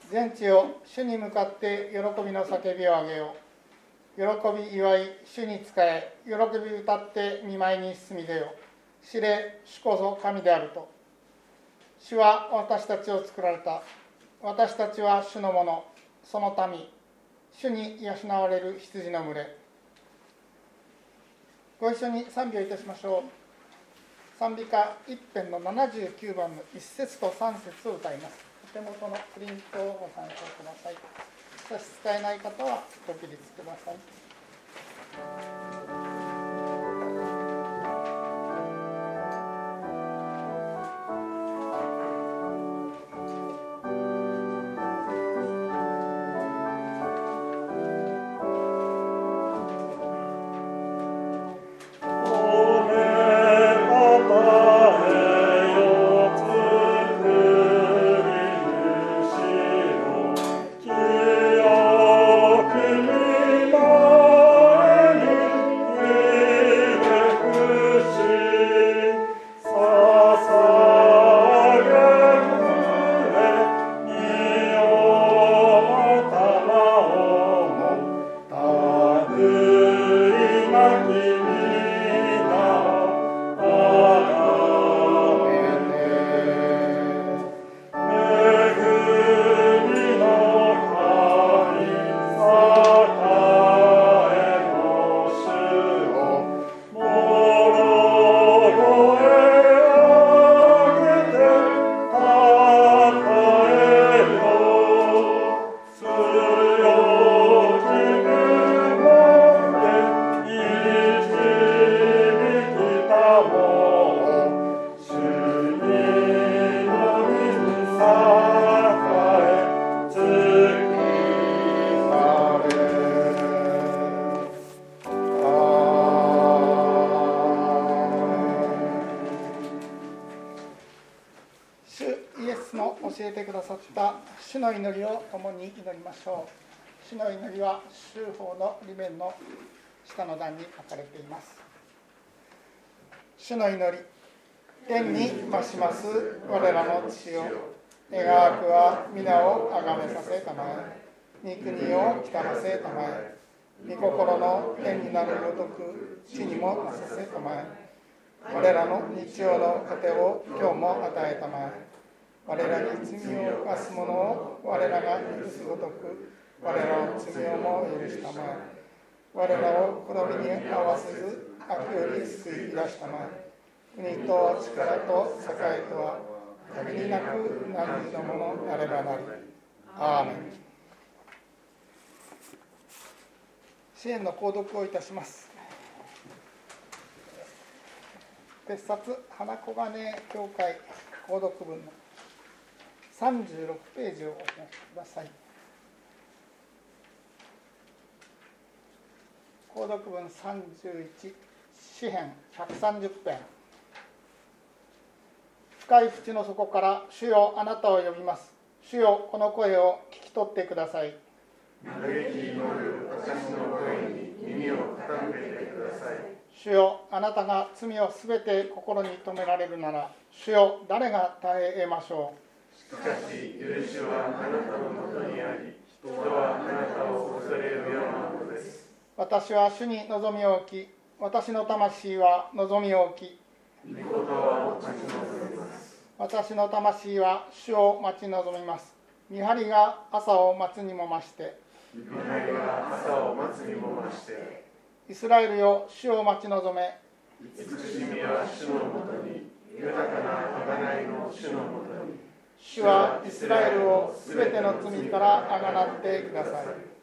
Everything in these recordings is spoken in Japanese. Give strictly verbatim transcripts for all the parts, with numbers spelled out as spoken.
全地を主に向かって喜びの叫びをあげよう。喜び祝い主に仕え、喜び歌って御前に進み出よう。知れ、主こそ神であると。主は私たちを作られた。私たちは主のもの、その民、主に養われる羊の群れ。ご一緒に賛美をいたしましょう。賛美歌一編のななじゅうきゅうばんのいっ節とさん節を歌います。お手元のプリントをご参照ください。差し支えない方はご起立ください。主の祈りを共に祈りましょう。主の祈りは修法の裏面の下の段に書かれています。主の祈り、天に増します我らの父よ、願わくは皆をあがめさせたまえ、御国を来たませたまえ、御心の天になるごとく地にもなさせたまえ、我らの日曜の糧を今日も与えたまえ、我らに罪を犯す者を我らが許すごとく我らの罪をも許したまえ、我らを滅びに合わせず悪より救い出したまえ、国と力と栄とは限りなく何のものなればなり。アーメン。支援の購読をいたします。別冊花小金教会購読文のさんじゅうろくページをお開きください。購読文さんじゅういち、詩編ひゃくさんじゅっぺん。深い淵の底から主よあなたを呼びます。主よこの声を聞き取ってください。 嘆き祈る私の声に耳を傾けてください。 主よあなたが罪をすべて心に留められるなら、主よ誰が耐え得ましょう。 しかし許しはあなたのもとにあり、人はあなたを恐れるようなものです。 私は主に望みを置き、私の魂は望みを置き、 御言葉を待ち望みます。 私の魂は主を待ち望みます。見張りが朝を待つにも増して、 見張りが朝を待つにも増して、 イスラエルよ主を待ち望め、 慈しみは主のもとに、豊かな贖いの主のもとに。 主はイスラエルをすべての罪からあがなってください。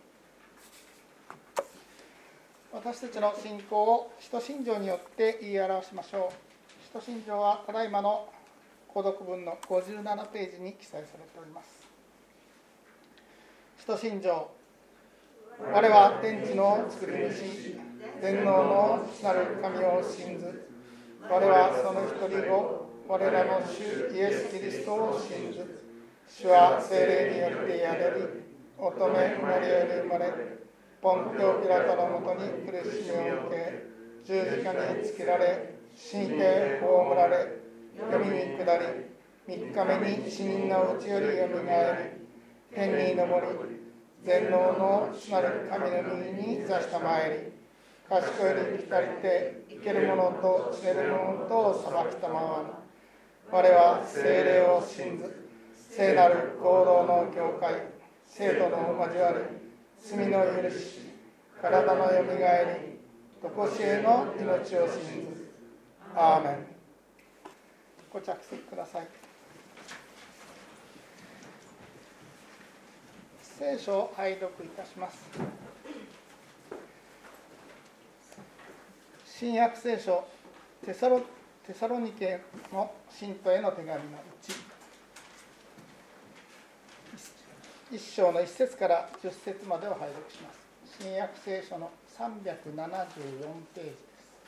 私たちの信仰を使徒信条によって言い表しましょう。使徒信条はただいまの購読文のごじゅうななページに記載されております。使徒信条。我は天地の作り主、全能の父なる神を信ず。我はその一人子、我らの主イエス・キリストを信ず。主は聖霊によって宿り、乙女マリアに生まれ、ポンテオピラトのもとに苦しみを受け、十字架につけられ、死にて葬られ、読みに下り、三日目に死人のうちよりよみがえり、 天に昇り、全能の主なる神の右に座したまえり、賢いに光って生ける者と死ねる者とを裁きたまわぬ。我は聖霊を信ず、聖なる合同の教会、生徒の交わり、罪の許し、体のよみがえり、常しえの命を信ず。アーメン。ご着席ください。聖書を拝読いたします。新約聖書テサロ、テサロニケの信徒への手紙のいち、一章のいち節からじゅっ節までを拝読します。新約聖書のさんびゃくななじゅうよんページです。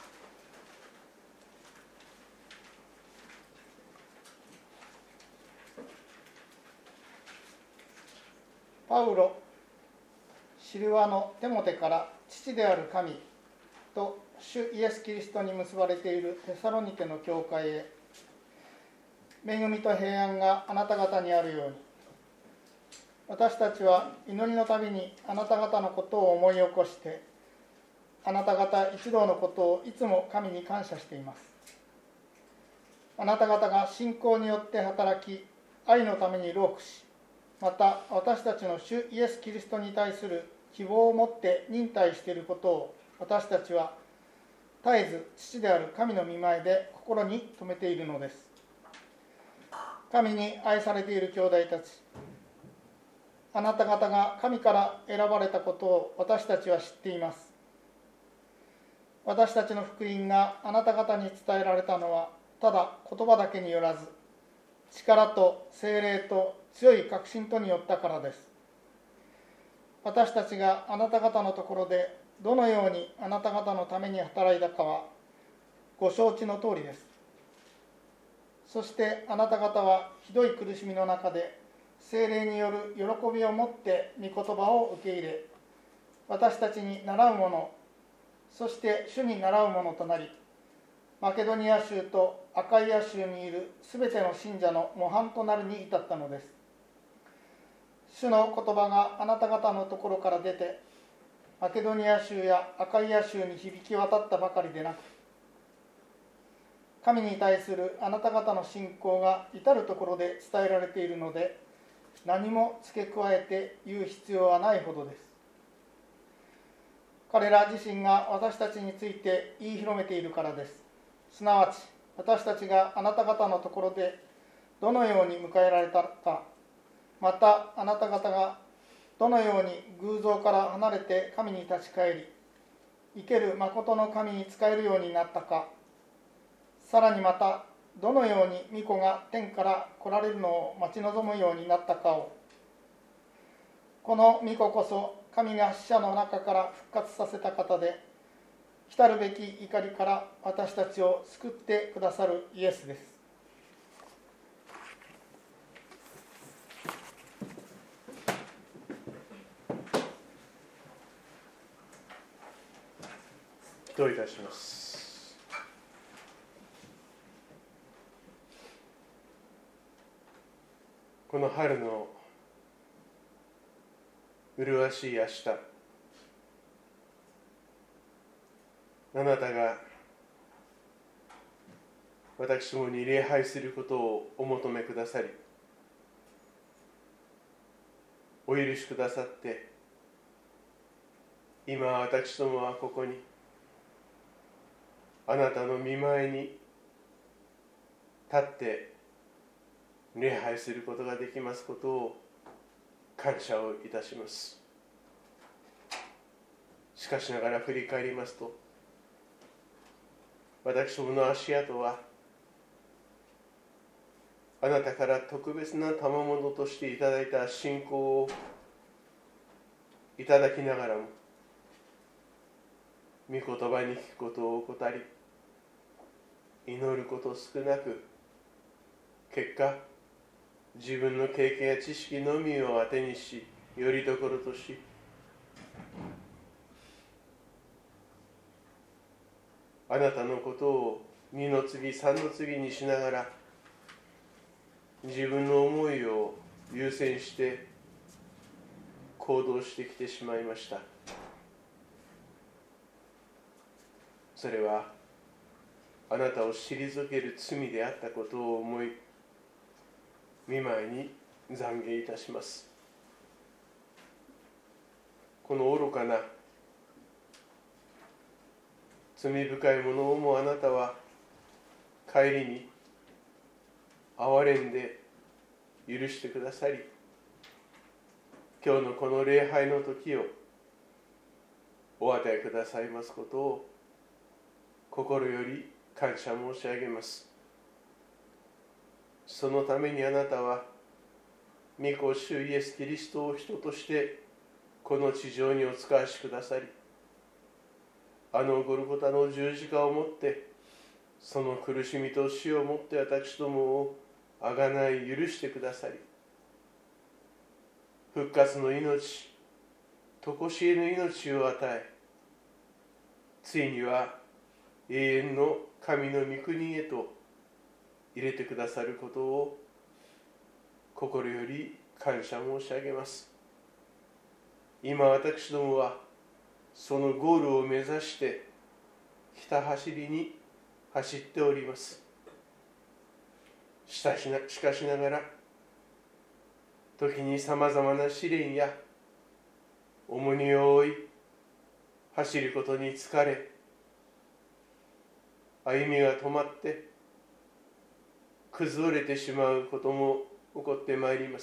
パウロ、シルワのテモテから父である神と主イエス・キリストに結ばれているテサロニケの教会へ、恵みと平安があなた方にあるように。私たちは祈りのたびにあなた方のことを思い起こして、あなた方一同のことをいつも神に感謝しています。あなた方が信仰によって働き、愛のために労苦し、また私たちの主イエス・キリストに対する希望を持って忍耐していることを、私たちは絶えず父である神の御前で心に留めているのです。神に愛されている兄弟たち、あなた方が神から選ばれたことを私たちは知っています。私たちの福音があなた方に伝えられたのは、ただ言葉だけによらず、力と聖霊と強い確信とによったからです。私たちがあなた方のところでどのようにあなた方のために働いたかはご承知の通りです。そしてあなた方はひどい苦しみの中で聖霊による喜びを持って御言葉を受け入れ、私たちに習うもの、そして主に習うものとなり、マケドニア州とアカイア州にいるすべての信者の模範となるに至ったのです。主の言葉があなた方のところから出て、マケドニア州やアカイア州に響き渡ったばかりでなく、神に対するあなた方の信仰が至るところで伝えられているので、何も付け加えて言う必要はないほどです。彼ら自身が私たちについて言い広めているからです。すなわち私たちがあなた方のところでどのように迎えられたか、またあなた方がどのように偶像から離れて神に立ち返り、生ける誠の神に仕えるようになったか、さらにまたどのように御子が天から来られるのを待ち望むようになったかを。この御子こそ神が死者の中から復活させた方で、来たるべき怒りから私たちを救ってくださるイエスです。 祈祷いたします。この春の麗しい明日、あなたが私どもに礼拝することをお求めくださり、お許しくださって、今私どもはここにあなたの御前に立って礼拝することができますことを感謝をいたします。しかしながら振り返りますと、私どもの足跡はあなたから特別な賜物としていただいた信仰をいただきながらも、御言葉に聞くことを怠り、祈ること少なく、結果自分の経験や知識のみを当てにし、よりどころとし、あなたのことを二の次三の次にしながら、自分の思いを優先して行動してきてしまいました。それはあなたを退ける罪であったことを思い、御前に懺悔いたします。この愚かな罪深いものをもあなたは帰りに憐れんで許してくださり、今日のこの礼拝の時をお与えくださいますことを心より感謝申し上げます。そのためにあなたは御子主イエス・キリストを人としてこの地上にお使わしくださり、あのゴルゴタの十字架をもってその苦しみと死をもって私どもをあがない許してくださり、復活の命、常しえの命を与え、ついには永遠の神の御国へと入れてくださることを心より感謝申し上げます。今私どもはそのゴールを目指してひた走りに走っております。しかしな、しかしながら時にさまざまな試練や重荷を負い、走ることに疲れ、歩みが止まって崩れてしまうことも起こってまいります。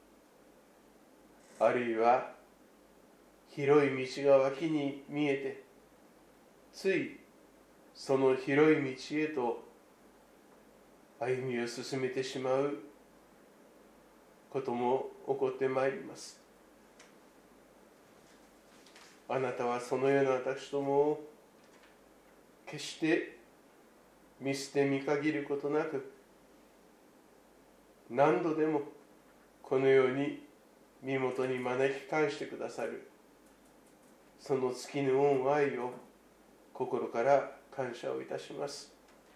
あるいは広い道が脇に見えて、ついその広い道へと歩みを進めてしまうことも起こってまいります。あなたはそのような私どもを決して見捨て見限ることなく、何度でもこのように身元に招き返してくださる、その尽きぬ恩愛を心から感謝をいたします。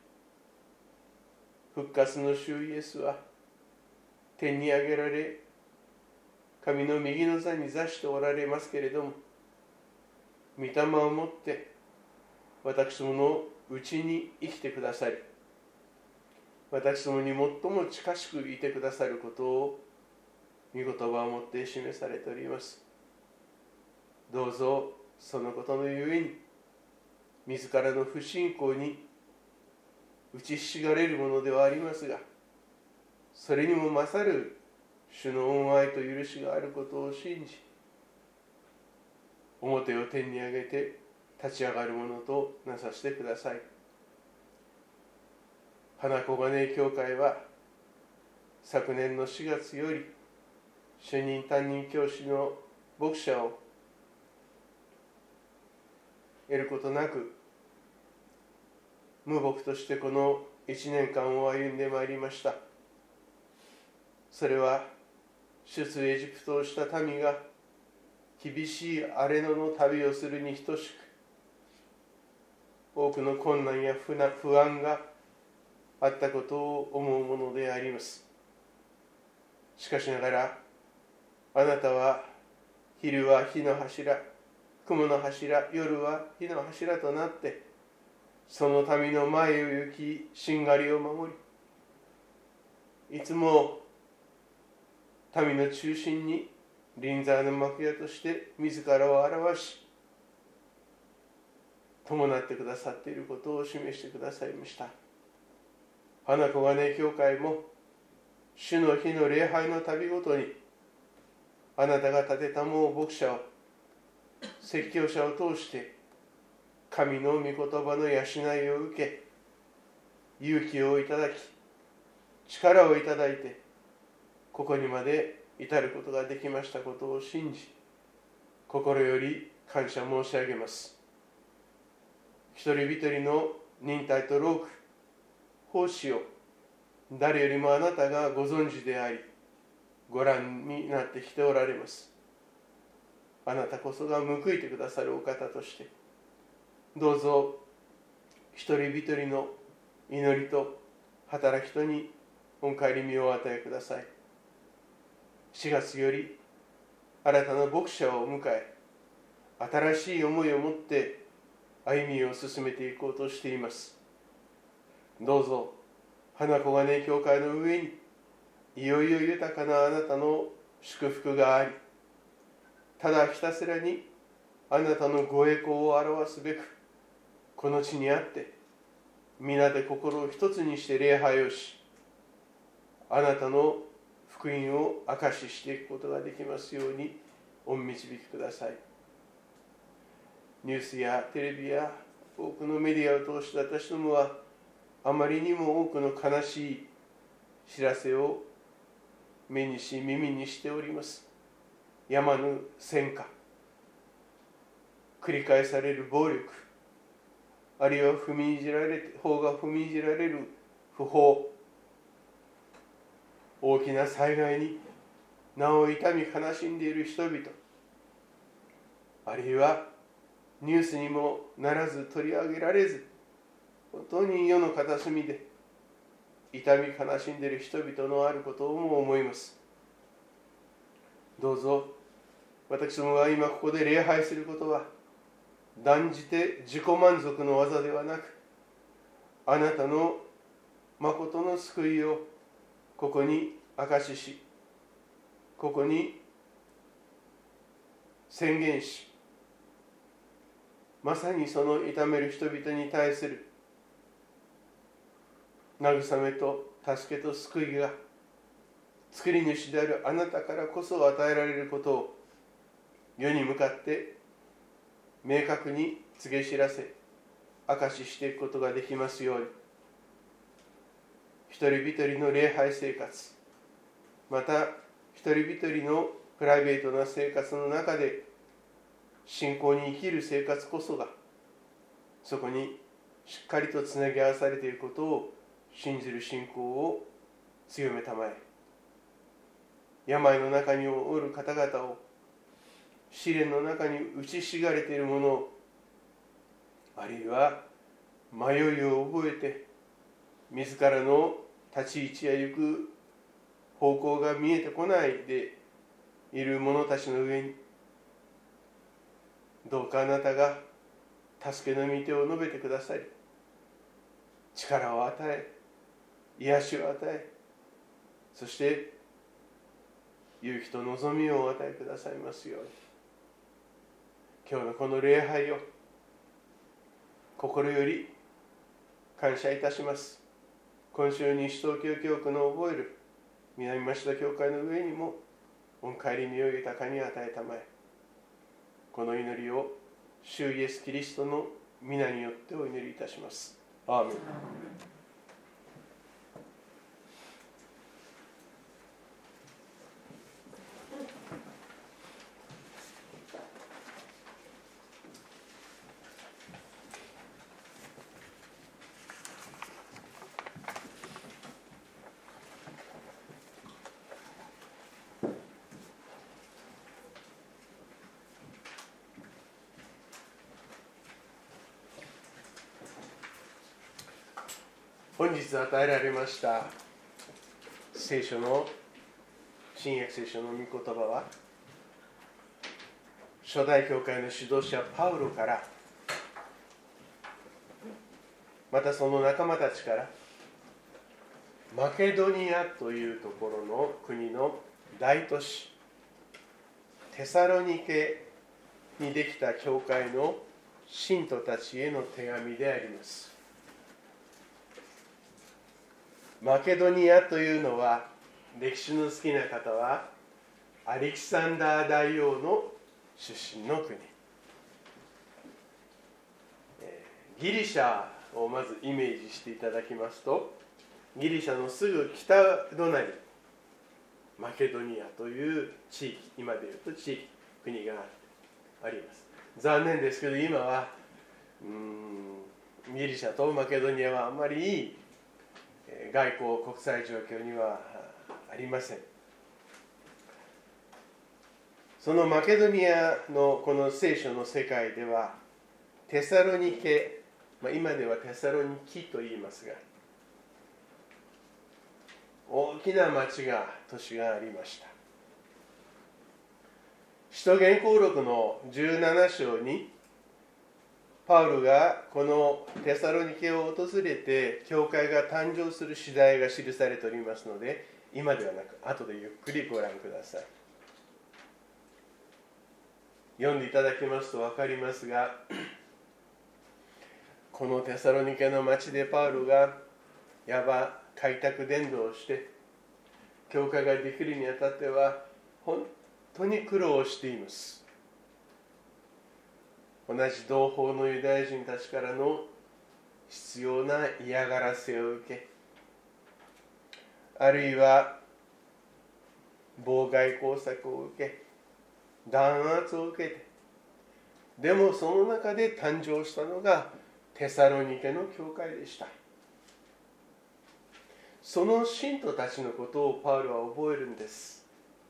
復活の主イエスは天に上げられ、神の右の座に座しておられますけれども、御霊をもって私どものうちに生きてくださり、私どもに最も近しくいてくださることを御言葉をもって示されております。どうぞそのことのゆえに自らの不信仰に打ちひしがれるものではありますが、それにも勝る主の恩愛と許しがあることを信じ、表を天に上げて立ち上がるものとなさせてください。花小金井教会は昨年のしがつより主任担任教師の牧者を得ることなく、無牧としてこのいちねんかんを歩んでまいりました。それは出エジプトをした民が厳しい荒れ野の旅をするに等しく、多くの困難や不安があったことを思うものであります。しかしながら、あなたは昼は火の柱、雲の柱、夜は火の柱となって、その民の前を行き、しんがりを守り、いつも民の中心に臨在の幕屋として自らを表し、伴ってくださっていることを示してくださいました。花小金井教会も主の日の礼拝の旅ごとに、あなたが立てたもう牧者を、説教者を通して神の御言葉の養いを受け、勇気をいただき、力をいただいて、ここにまで至ることができましたことを信じ、心より感謝申し上げます。一人一人の忍耐と労苦、奉仕を誰よりもあなたがご存知であり、ご覧になってきておられます。あなたこそが報いてくださるお方として、どうぞ一人一人の祈りと働きとに御帰り身をお与えください。しがつより新たな牧者を迎え、新しい思いを持って歩みを進めていこうとしています。どうぞ花小金教会の上にいよいよ豊かなあなたの祝福があり、ただひたすらにあなたのご栄光を表すべくこの地にあって皆で心を一つにして礼拝をし、あなたの福音を証ししていくことができますようにお導きください。ニュースやテレビや多くのメディアを通して私どもはあまりにも多くの悲しい知らせを目にし耳にしております。やまぬ戦火、繰り返される暴力、あるいは踏みにじられ法が踏みにじられる不法、大きな災害になお痛み悲しんでいる人々、あるいはニュースにもならず取り上げられず、本当に世の片隅で痛み悲しんでいる人々のあることをも思います。どうぞ私どもが今ここで礼拝することは断じて自己満足の技ではなく、あなたの誠の救いをここに証しし、ここに宣言し、まさにその痛める人々に対する慰めと助けと救いが作り主であるあなたからこそ与えられることを世に向かって明確に告げ知らせ証ししていくことができますように、一人一人の礼拝生活、また一人一人のプライベートな生活の中で信仰に生きる生活こそがそこにしっかりとつなぎ合わされていることを信じる信仰を強めたまえ、病の中におる方々を、試練の中に打ちひしがれているものを、あるいは迷いを覚えて自らの立ち位置や行く方向が見えてこないでいる者たちの上に、どうかあなたが助けの御手を述べてくださり、力を与え、癒しを与え、そして勇気と望みをお与えくださいますように、今日のこの礼拝を心より感謝いたします。今週西東京教区の覚える南町田教会の上にも御帰り身を豊かに与えたまえ、この祈りを主イエスキリストの皆によってお祈りいたします。アーメン。本日与えられました聖書の新約聖書の御言葉は、初代教会の指導者パウロから、またその仲間たちから、マケドニアというところの国の大都市テサロニケにできた教会の信徒たちへの手紙であります。マケドニアというのは、歴史の好きな方はアレキサンダー大王の出身の国、ギリシャをまずイメージしていただきますと、ギリシャのすぐ北隣、マケドニアという地域、今でいうと地域、国があります。残念ですけど、今はうーんギリシャとマケドニアはあまりいい外交国際状況にはありません。そのマケドニアのこの聖書の世界では、テサロニケ、まあ、今ではテサロニキと言いますが、大きな町が都市がありました。 使徒言行録のじゅうなな章にパウロがこのテサロニケを訪れて教会が誕生する次第が記されておりますので、今ではなく後でゆっくりご覧ください。読んでいただきますと分かりますが、このテサロニケの町でパウロがいわば開拓伝道をして教会ができるにあたっては本当に苦労をしています。同じ同胞のユダヤ人たちからの必要な嫌がらせを受け、あるいは妨害工作を受け、弾圧を受けて、でもその中で誕生したのがテサロニケの教会でした。その信徒たちのことをパウロは覚えるんです。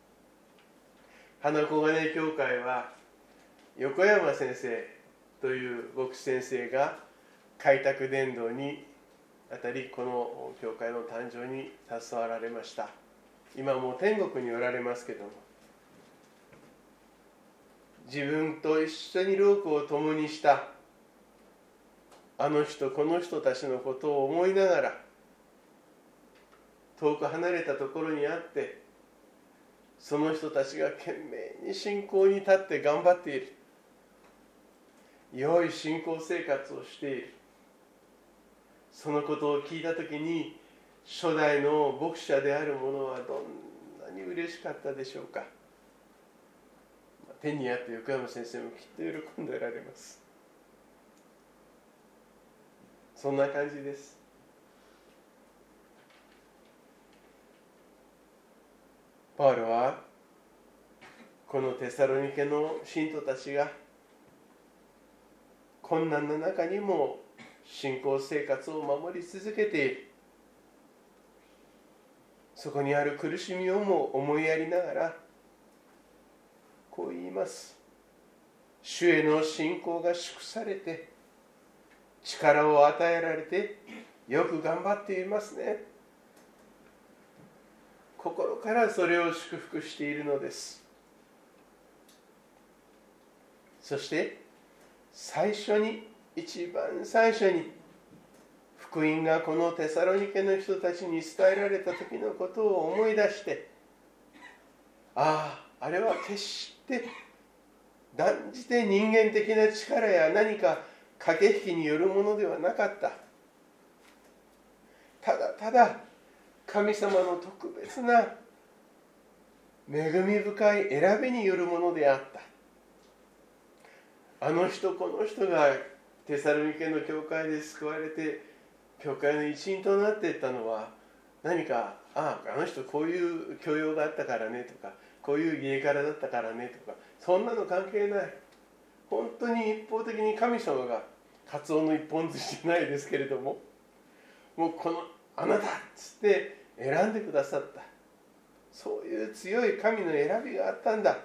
花小金教会は横山先生という牧師先生が開拓伝道にあたり、この教会の誕生に携わられました。今もう天国におられますけども、自分と一緒に労苦を共にしたあの人この人たちのことを思いながら、遠く離れたところにあって、その人たちが懸命に信仰に立って頑張っている、良い信仰生活をしている、そのことを聞いたときに、初代の牧者である者はどんなに嬉しかったでしょうか。天にあって横山先生もきっと喜んでおられます。そんな感じです。パウロはこのテサロニケの信徒たちが困難な中にも信仰生活を守り続けている、そこにある苦しみをも思いやりながらこう言います。主への信仰が祝されて、力を与えられて、よく頑張っていますね。心からそれを祝福しているのです。そして最初に、一番最初に福音がこのテサロニケの人たちに伝えられた時のことを思い出して、ああ、あれは決して断じて人間的な力や何か駆け引きによるものではなかった。ただただ神様の特別な恵み深い選びによるものであった。あの人この人がテサロニケの教会で救われて教会の一員となっていったのは、何かああ、あの人こういう教養があったからねとか、こういう家柄だったからねとか、そんなの関係ない。本当に一方的に神様がカツオの一本寿司じゃないですけれども、もうこのあなたっつって選んでくださった、そういう強い神の選びがあったんだ。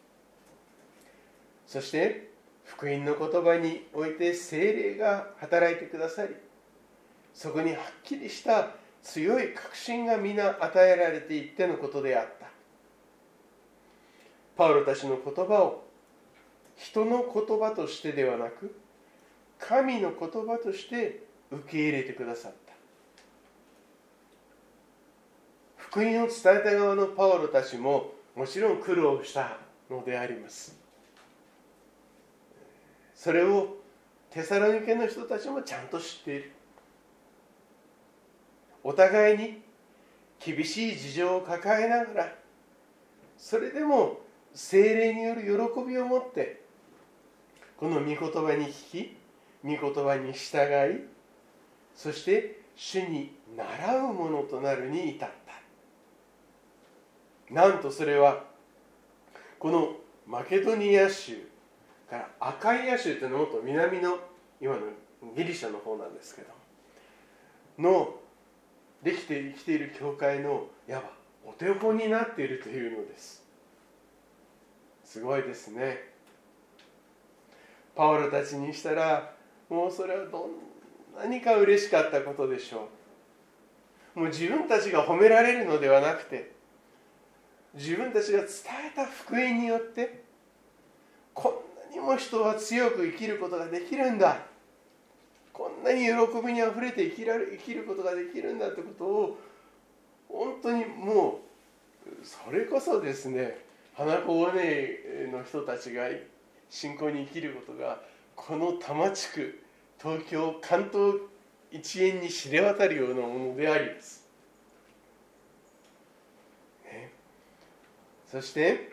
そして福音の言葉において聖霊が働いてくださり、そこにはっきりした強い確信が皆与えられていってのことであった。パウロたちの言葉を人の言葉としてではなく、神の言葉として受け入れてくださった。福音を伝えた側のパウロたちももちろん苦労したのであります。それをテサロニケの人たちもちゃんと知っている。お互いに厳しい事情を抱えながら、それでも聖霊による喜びを持ってこの御言葉に聞き、御言葉に従い、そして主に習うものとなるに至った。なんとそれはこのマケドニア州からアカイア州というのはもっと南の今のギリシャの方なんですけどのできて生きている教会のいわばお手本になっているというのです。すごいですね。パウロたちにしたらもうそれはどんなにか嬉しかったことでしょう。もう自分たちが褒められるのではなくて、自分たちが伝えた福音によってこんなにも人は強く生きることができるんだ、こんなに喜びにあふれて生きられ生きることができるんだということを本当にもうそれこそですね、花子尾根の人たちが信仰に生きることがこの多摩地区、東京関東一円に知れ渡るようなものであります、ね、そして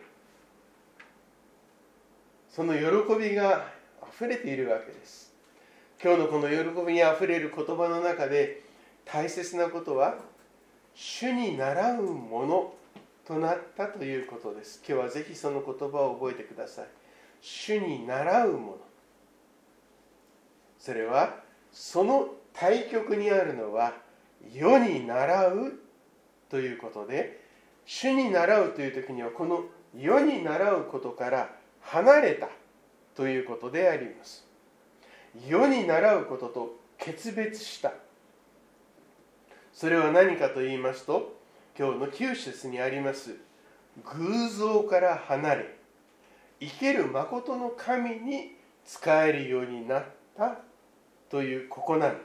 その喜びがあふれているわけです。今日のこの喜びにあふれる言葉の中で大切なことは主に倣うものとなったということです。今日はぜひその言葉を覚えてください。主に倣うもの、それはその対極にあるのは世に倣うということで、主に倣うという時にはこの世に倣うことから離れたということであります。世に倣うことと決別した。それは何かと言いますと、今日のきゅう節にあります偶像から離れ生ける誠の神に仕えるようになったというここなんです。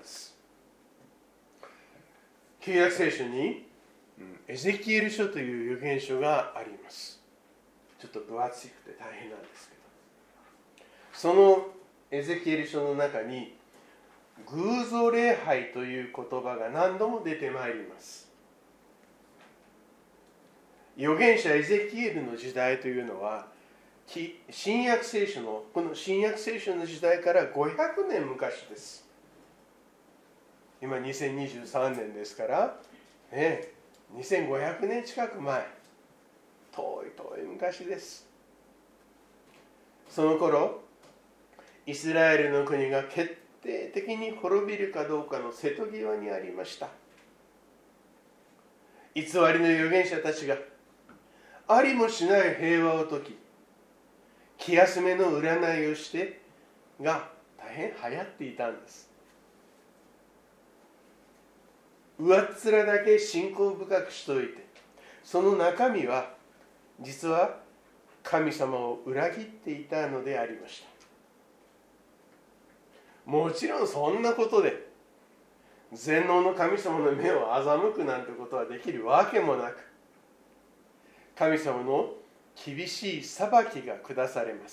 旧約聖書にエゼキエル書という預言書があります。ちょっと分厚くて大変なんですけど、そのエゼキエル書の中に偶像礼拝という言葉が何度も出てまいります。預言者エゼキエルの時代というのは新約聖書のこの新約聖書の時代からごひゃくねん昔です。今にせんにじゅうさんねんですから、ね、にせんごひゃくねん近く前、遠い遠い昔です。その頃イスラエルの国が決定的に滅びるかどうかの瀬戸際にありました。偽りの預言者たちがありもしない平和を説き、気休めの占いをしてが大変流行っていたんです。上っ面だけ信仰深くしておいて、その中身は実は神様を裏切っていたのでありました。もちろんそんなことで全能の神様の目を欺くなんてことはできるわけもなく、神様の厳しい裁きが下されます。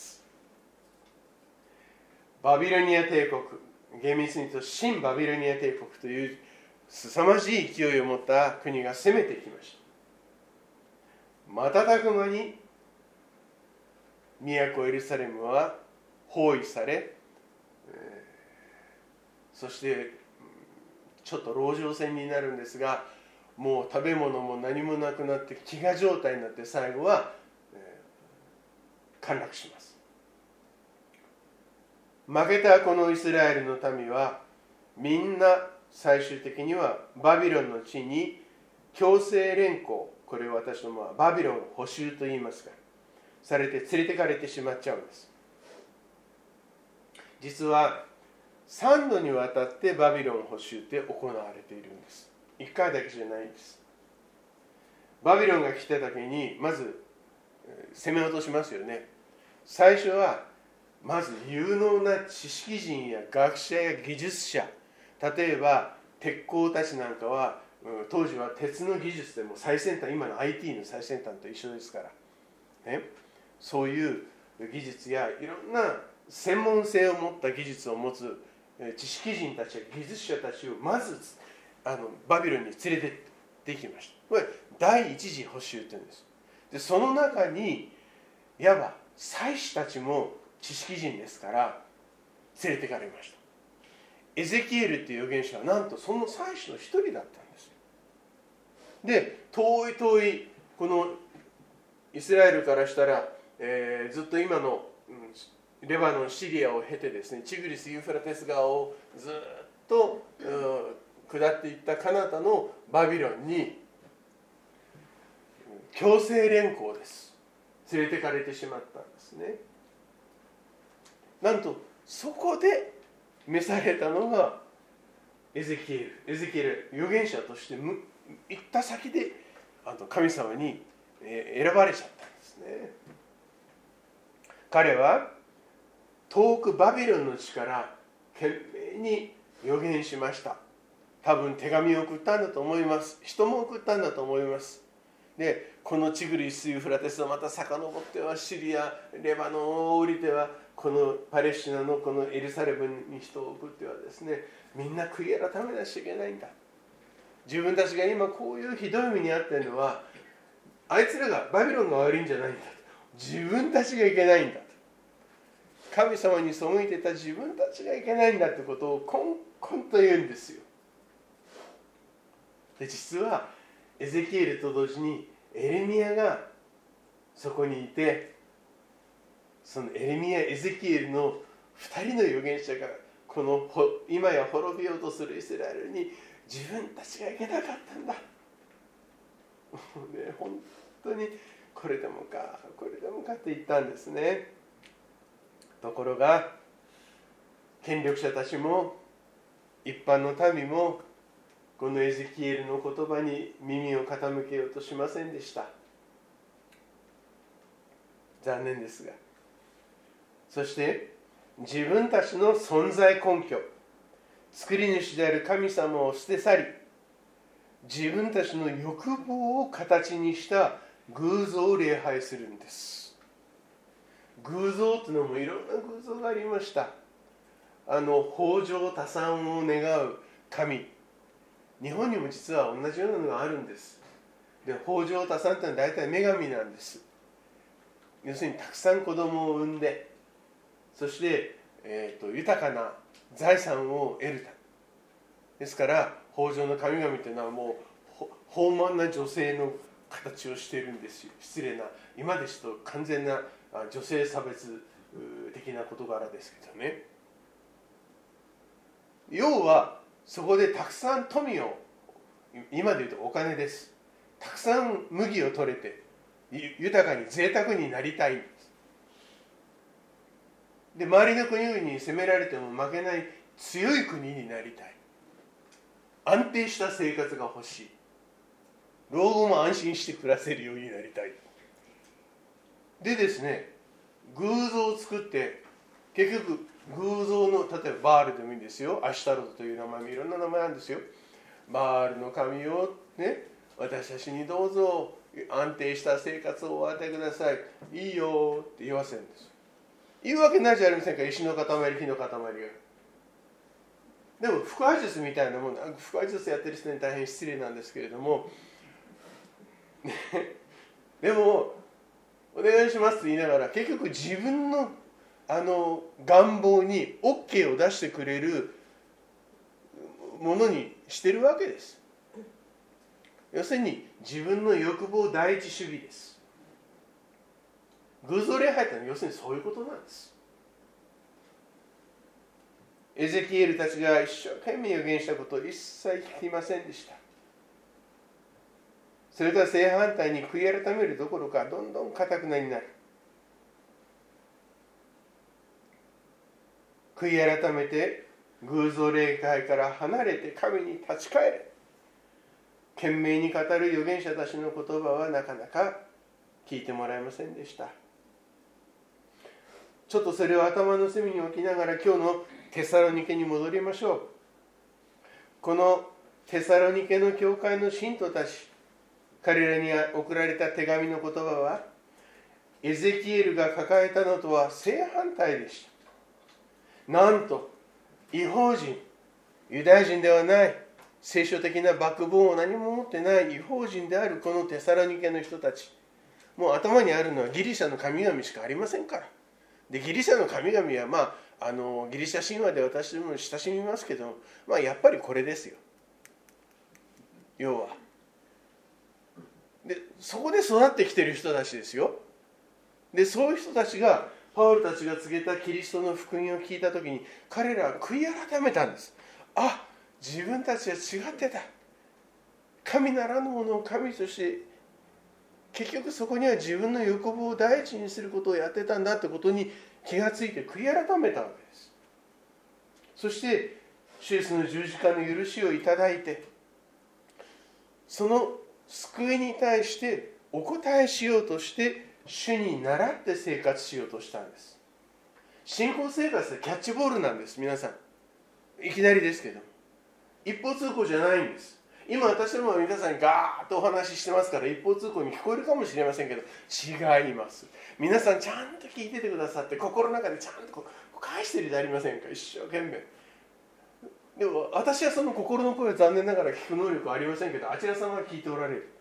バビロニア帝国、厳密に言うと新バビロニア帝国という凄まじい勢いを持った国が攻めてきました。瞬く間に都エルサレムは包囲され、そしてちょっと籠城戦になるんですが、もう食べ物も何もなくなって飢餓状態になって、最後は、えー、陥落します。負けたこのイスラエルの民はみんな最終的にはバビロンの地に強制連行、これを私どもはバビロン捕囚と言いますが、されて連れてかれてしまっちゃうんです。実はさんどにわたってバビロン捕囚って行われているんです。いっかいだけじゃないんです。バビロンが来た時にまず攻め落としますよね。最初はまず有能な知識人や学者や技術者、例えば鉄工たちなんかは当時は鉄の技術でも最先端、今の アイティー の最先端と一緒ですから、ね、そういう技術やいろんな専門性を持った技術を持つ知識人たちや技術者たちをまずあのバビロンに連れてってきました。これ第一次捕囚というんです。でその中にいわば祭司たちも知識人ですから連れてかれました。エゼキエルっていう預言者はなんとその祭司の一人だったんですよ。で遠い遠いこのイスラエルからしたら、えー、ずっと今の、うん、レバノン、シリアを経てですね、チグリス・ユーフラテス川をずっと、うん、下っていった彼方のバビロンに強制連行です。連れてかれてしまったんですね。なんとそこで召されたのがエゼキエル。エゼキエル預言者として行った先であの神様に選ばれちゃったんですね。 彼は遠くバビロンの地から懸命に預言しました。多分手紙を送ったんだと思います。人も送ったんだと思います。で、このチグリスユーフラテスをまた遡ってはシリア、レバノンを降りてはこのパレスチナのこのエルサレムに人を送ってはですね、みんな悔い改めなきゃいけないんだ。自分たちが今こういうひどい目に遭っているのは、あいつらがバビロンが悪いんじゃないんだと。自分たちがいけないんだと。神様に背いてた自分たちがいけないんだということをこんこんと言うんですよ。で、実はエゼキエルと同時にエレミヤがそこにいて、そのエレミヤ、エゼキエルのふたりの預言者がこの今や滅びようとするイスラエルに自分たちがいけなかったんだ、ね、本当にこれでもかこれでもかって言ったんですね。ところが権力者たちも一般の民もこのエゼキエルの言葉に耳を傾けようとしませんでした。残念ですが、そして自分たちの存在根拠、作り主である神様を捨て去り、自分たちの欲望を形にした偶像を礼拝するんです。偶像というのもいろんな偶像がありました。あの豊穣多産を願う神、日本にも実は同じようなのがあるんです。で、豊穣多産というのは大体女神なんです。要するにたくさん子供を産んで、そして、えーと、豊かな財産を得るためですから、豊穣の神々というのはもう豊満な女性の形をしているんですよ。失礼な、今ですと完全な女性差別的な事柄ですけどね。要はそこでたくさん富を、今で言うとお金です。たくさん麦を取れて豊かに贅沢になりたいんです。で、周りの国々に攻められても負けない強い国になりたい。安定した生活が欲しい。老後も安心して暮らせるようになりたい。でですね、偶像を作って、結局偶像の、例えばバールでもいいんですよ。アシュタロトという名前もいろんな名前なんですよ。バールの神をね、私たちにどうぞ安定した生活をお与えください。いいよって言わせるんです。言うわけないじゃありませんか。石の塊、火の塊が。でも腹話術みたいなもん、腹話術やってる人に大変失礼なんですけれども、ね、でもお願いしますと言いながら、結局自分のあの願望に OK を出してくれるものにしてるわけです。要するに自分の欲望第一主義です。偶像礼拝というのは要するにそういうことなんです。エゼキエルたちが一生懸命預言したことを一切聞きませんでした。それとは正反対に悔い改めるどころか、どんどん堅くなになる。悔い改めて偶像礼拝から離れて神に立ち返れ。懸命に語る預言者たちの言葉はなかなか聞いてもらえませんでした。ちょっとそれを頭の隅に置きながら、今日のテサロニケに戻りましょう。このテサロニケの教会の信徒たち、彼らに送られた手紙の言葉は、エゼキエルが抱えたのとは正反対でした。なんと異邦人、ユダヤ人ではない、聖書的なバックボーンを何も持ってない異邦人であるこのテサロニケの人たち、もう頭にあるのはギリシャの神々しかありませんから。で、ギリシャの神々は、まあ、あのギリシャ神話で私も親しみますけど、まあ、やっぱりこれですよ。要はで、そこで育ってきている人たちですよ。で、そういう人たちがパウロたちが告げたキリストの福音を聞いたときに、彼らは悔い改めたんです。あ、自分たちは違ってた。神ならぬものを神として、結局そこには自分の欲望を第一にすることをやってたんだってことに気がついて悔い改めたわけです。そして主イエスの十字架の許しをいただいて、その救いに対してお答えしようとして主に倣って生活しようとしたんです。信仰生活でキャッチボールなんです。皆さんいきなりですけど、一方通行じゃないんです。今私も皆さんにガーッとお話ししてますから一方通行に聞こえるかもしれませんけど、違います。皆さんちゃんと聞いててくださって、心の中でちゃんとこう返してるじゃありませんか。一生懸命。でも私はその心の声を残念ながら聞く能力はありませんけど、あちらさんは聞いておられる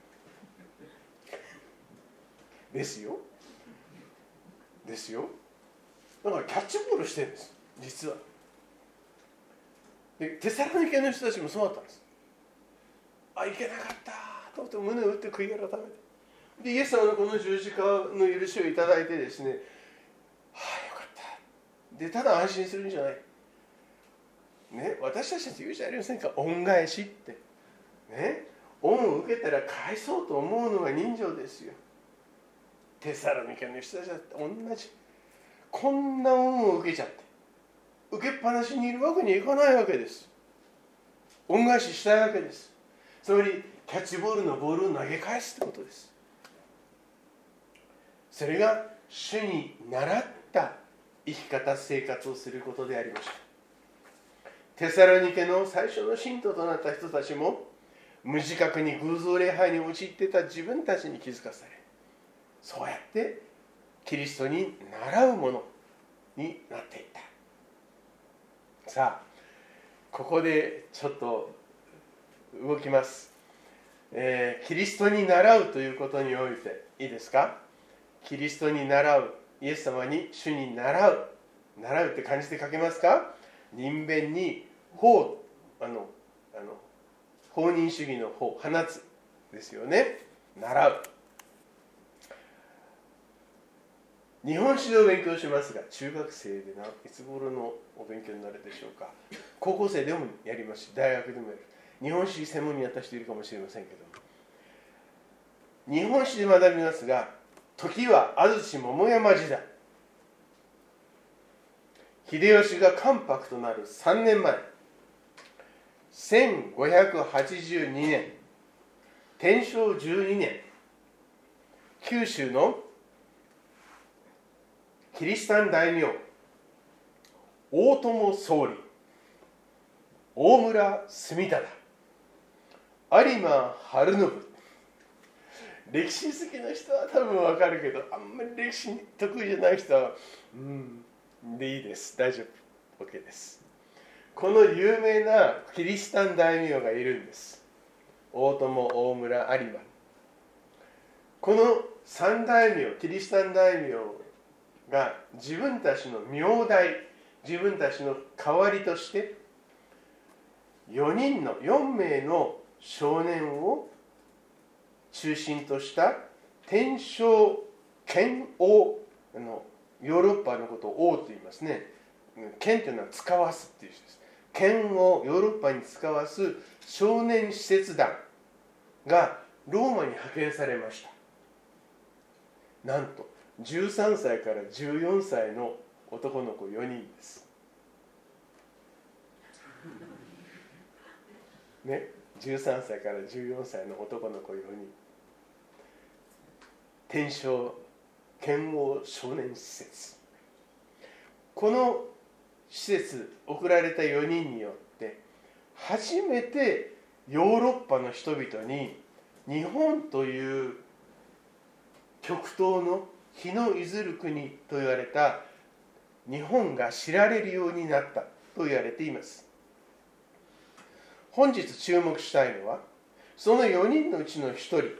ですよですよ。だからキャッチボールしてるんです、実は。でテサロニケの人たちもそうだったんです。あ、いけなかったと思って胸を打って悔い改めて、でイエス様のこの十字架の許しをいただいてですね、はあよかったで、ただ安心するんじゃないね、私たちって言うじゃありませんか、恩返しってね。恩を受けたら返そうと思うのが人情ですよ。テサロニケの人たちだって同じ。こんな恩を受けちゃって受けっぱなしにいるわけにいかないわけです。恩返ししたいわけです。つまりキャッチボールのボールを投げ返すってことです。それが主に倣った生き方生活をすることでありました。テサロニケの最初の信徒となった人たちも無自覚に偶像礼拝に陥っていた自分たちに気づかされ、そうやってキリストに倣うものになっていった。さあここでちょっと動きます、えー、キリストに倣うということにおいていいですか。キリストに倣う、イエス様に主に倣う、習うって漢字で書けますか。人弁に法、あのあの放任主義の法、放つですよね。習う。日本史を勉強しますが、中学生でないつ頃のお勉強になるでしょうか。高校生でもやりますし、大学でもやる。日本史専門にやった人いるかもしれませんけども、日本史で学びますが、時は安土桃山時代、秀吉が関白となるさんねんまえ、せんごひゃくはちじゅうにねん、天正じゅうにねん、九州のキリシタン大名大友宗理、大村住忠、有馬晴信、歴史好きな人は多分わかるけど、あんまり歴史得意じゃない人はうんでいいです、大丈夫 OK です。この有名なキリシタン大名がいるんです。大友、大村、有馬。この三大名、キリシタン大名が自分たちの名代、自分たちの代わりとしてよにんのよんめいの少年を中心とした天正剣王、あのヨーロッパのことを王と言いますね。剣というのは使わすっていう人です。剣をヨーロッパに使わす少年使節団がローマに派遣されました。なんとじゅうさんさいからじゅうよんさいの男の子よにんです。ね、じゅうさんさいからじゅうよんさいの男の子よにん。天正剣王少年施設。この施設送られたよにんによって初めてヨーロッパの人々に日本という極東の日の出る国と言われた日本が知られるようになったと言われています。本日注目したいのはそのよにんのうちのひとり、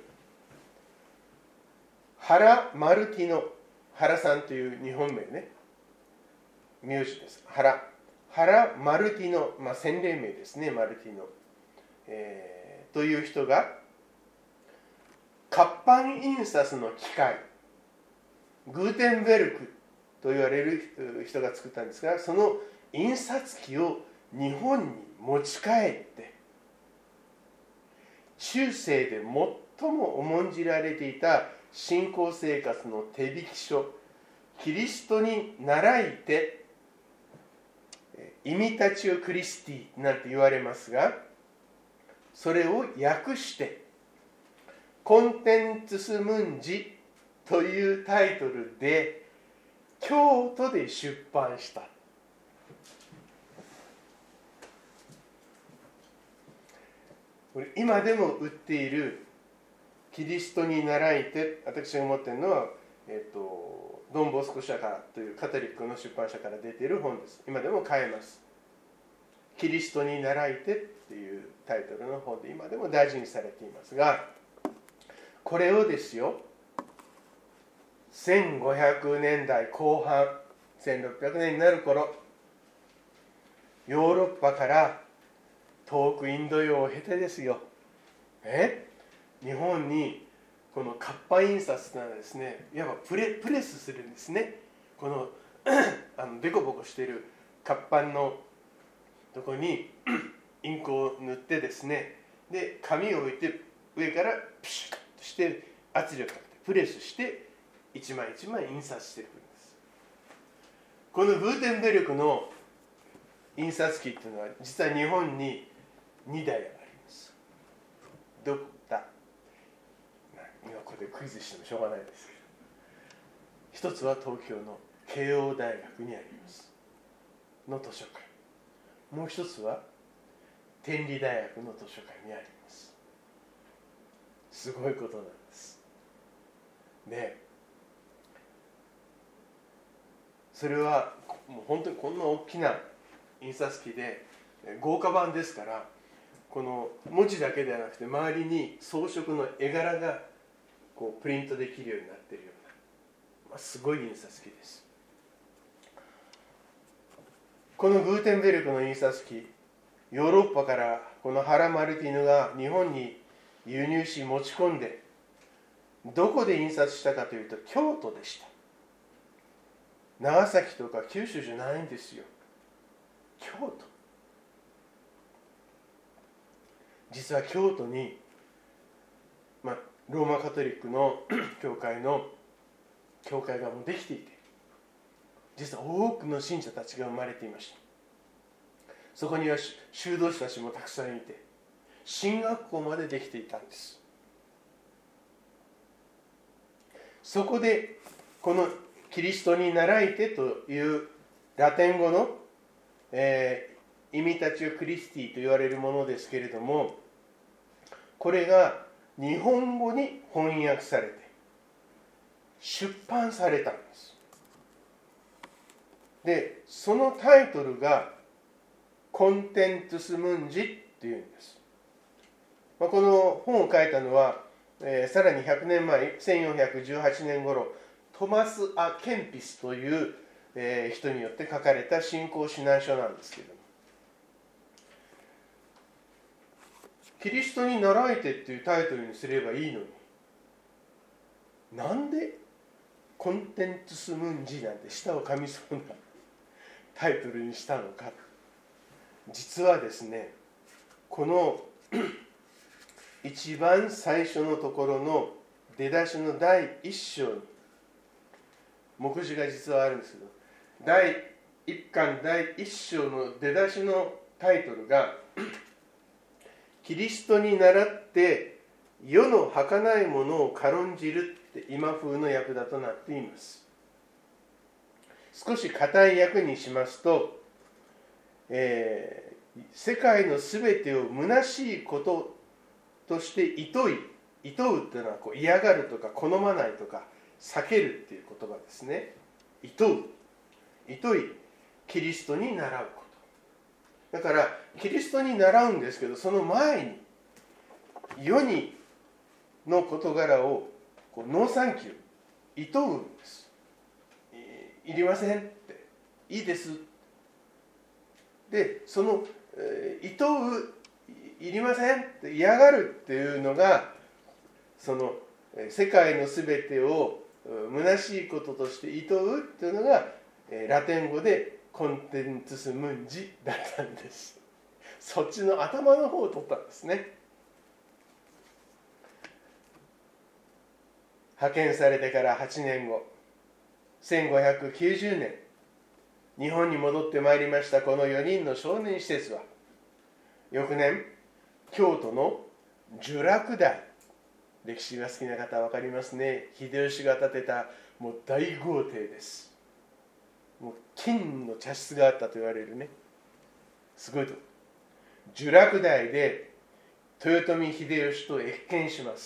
原マルティノ、原さんという日本名ね、名字です。原原マルティノ、まあ、洗礼名ですね、マルティノ、えー、という人が活版印刷の機械、グーテンベルクと言われる人が作ったんですが、その印刷機を日本に持ち帰って中世で最も重んじられていた信仰生活の手引き書、キリストに倣いてイミタチオ・クリスティなんて言われますが、それを訳してコンテンツス・ムンジというタイトルで京都で出版した。これ今でも売っているキリストに倣いて、私が持っているのは、えっと、ドン・ボスコ社からというカトリックの出版社から出ている本です。今でも買えます。キリストに倣いてっていうタイトルの本で今でも大事にされていますが、これをですよ、せんごひゃくねんだいこう半、せんろっぴゃくねんになる頃、ヨーロッパから遠くインド洋を経てですよ、え日本にこの活版印刷というのはですね、いわばプレ、プレスするんですね。このあのデコボコしている活版のとこにインクを塗ってですね、で紙を置いて上からピシッとして圧力かけてプレスして一枚一枚印刷していくんです。このグーテンベルクの印刷機というのは実は日本ににだいあります。どこだ、今ここでクイズしてもしょうがないですけど、一つは東京の慶応大学にありますの図書館、もう一つは天理大学の図書館にあります。すごいことなんです。で、それはもう本当にこんな大きな印刷機で豪華版ですから、この文字だけではなくて周りに装飾の絵柄がこうプリントできるようになっているような、まあ、すごい印刷機です。このグーテンベルクの印刷機、ヨーロッパからこのハラ・マルティヌが日本に輸入し持ち込んで、どこで印刷したかというと京都でした。長崎とか九州じゃないんですよ、京都。実は京都に、まあ、ローマカトリックの教会の教会がもうできていて、実は多くの信者たちが生まれていました。そこには修道士たちもたくさんいて、神学校までできていたんです。そこでこのキリストに倣いてというラテン語の、えー、イミタチオ・クリスティと言われるものですけれども、これが日本語に翻訳されて出版されたんです。で、そのタイトルがコンテントゥス・ムンジっていうんです。まあ、この本を書いたのは、えー、さらにひゃくねんまえ、せんよんひゃくじゅうはちねん頃、トマス・ア・ケンピスという、えー、人によって書かれた新興指南書なんですけれども、キリストに倣いてっていうタイトルにすればいいのに、なんでコンテンツスムンジなんて舌を噛みそうなタイトルにしたのか。実はですね、この一番最初のところの出だしのだいいっ章に目次が実はあるんですけど、だいいっかんだいいっ章の出だしのタイトルがキリストに倣って世の儚いものを軽んじるって今風の訳だとなっています。少し硬い訳にしますと、えー、世界のすべてを虚しいこととして厭い、厭うっていうのはこう嫌がるとか好まないとか避けるっていう言葉ですね。厭う、厭い、キリストに倣うこと。だからキリストに習うんですけど、その前に世にの事柄をこうノーサンキュー、厭うんです。い, いりませんって、いいです。で、その、えー、厭う、いりませんって嫌がるっていうのが、その世界のすべてを虚しいこととして厭うっていうのがラテン語でコンテンツスムンジだったんです。そっちの頭の方を取ったんですね。派遣されてからはちねんご、せんごひゃくきゅうじゅうねん、日本に戻ってまいりましたこのよにんの少年施設は、翌年京都の聚楽大歴史が好きな方は分かりますね。秀吉が建てたもう大豪邸です。もう金の茶室があったと言われるね、すごいとこ。聚楽大で豊臣秀吉と謁見します。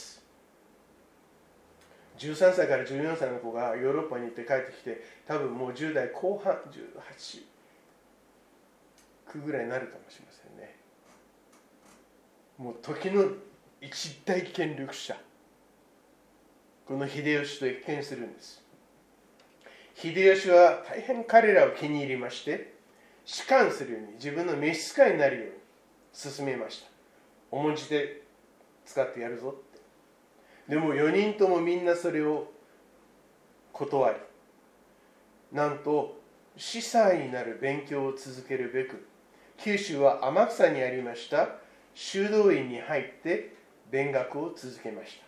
じゅうさんさいからじゅうよんさいの子がヨーロッパに行って帰ってきて、多分もうじゅう代後半、じゅうはち、きゅうぐらいになるかもしれませんね。もう時の一大権力者、この秀吉と謁見するんです。秀吉は大変彼らを気に入りまして、仕官するように、自分の召使いになるように進めました。重んじて使ってやるぞって。でもよにんともみんなそれを断り、なんと司祭になる勉強を続けるべく、九州は天草にありました修道院に入って勉学を続けました。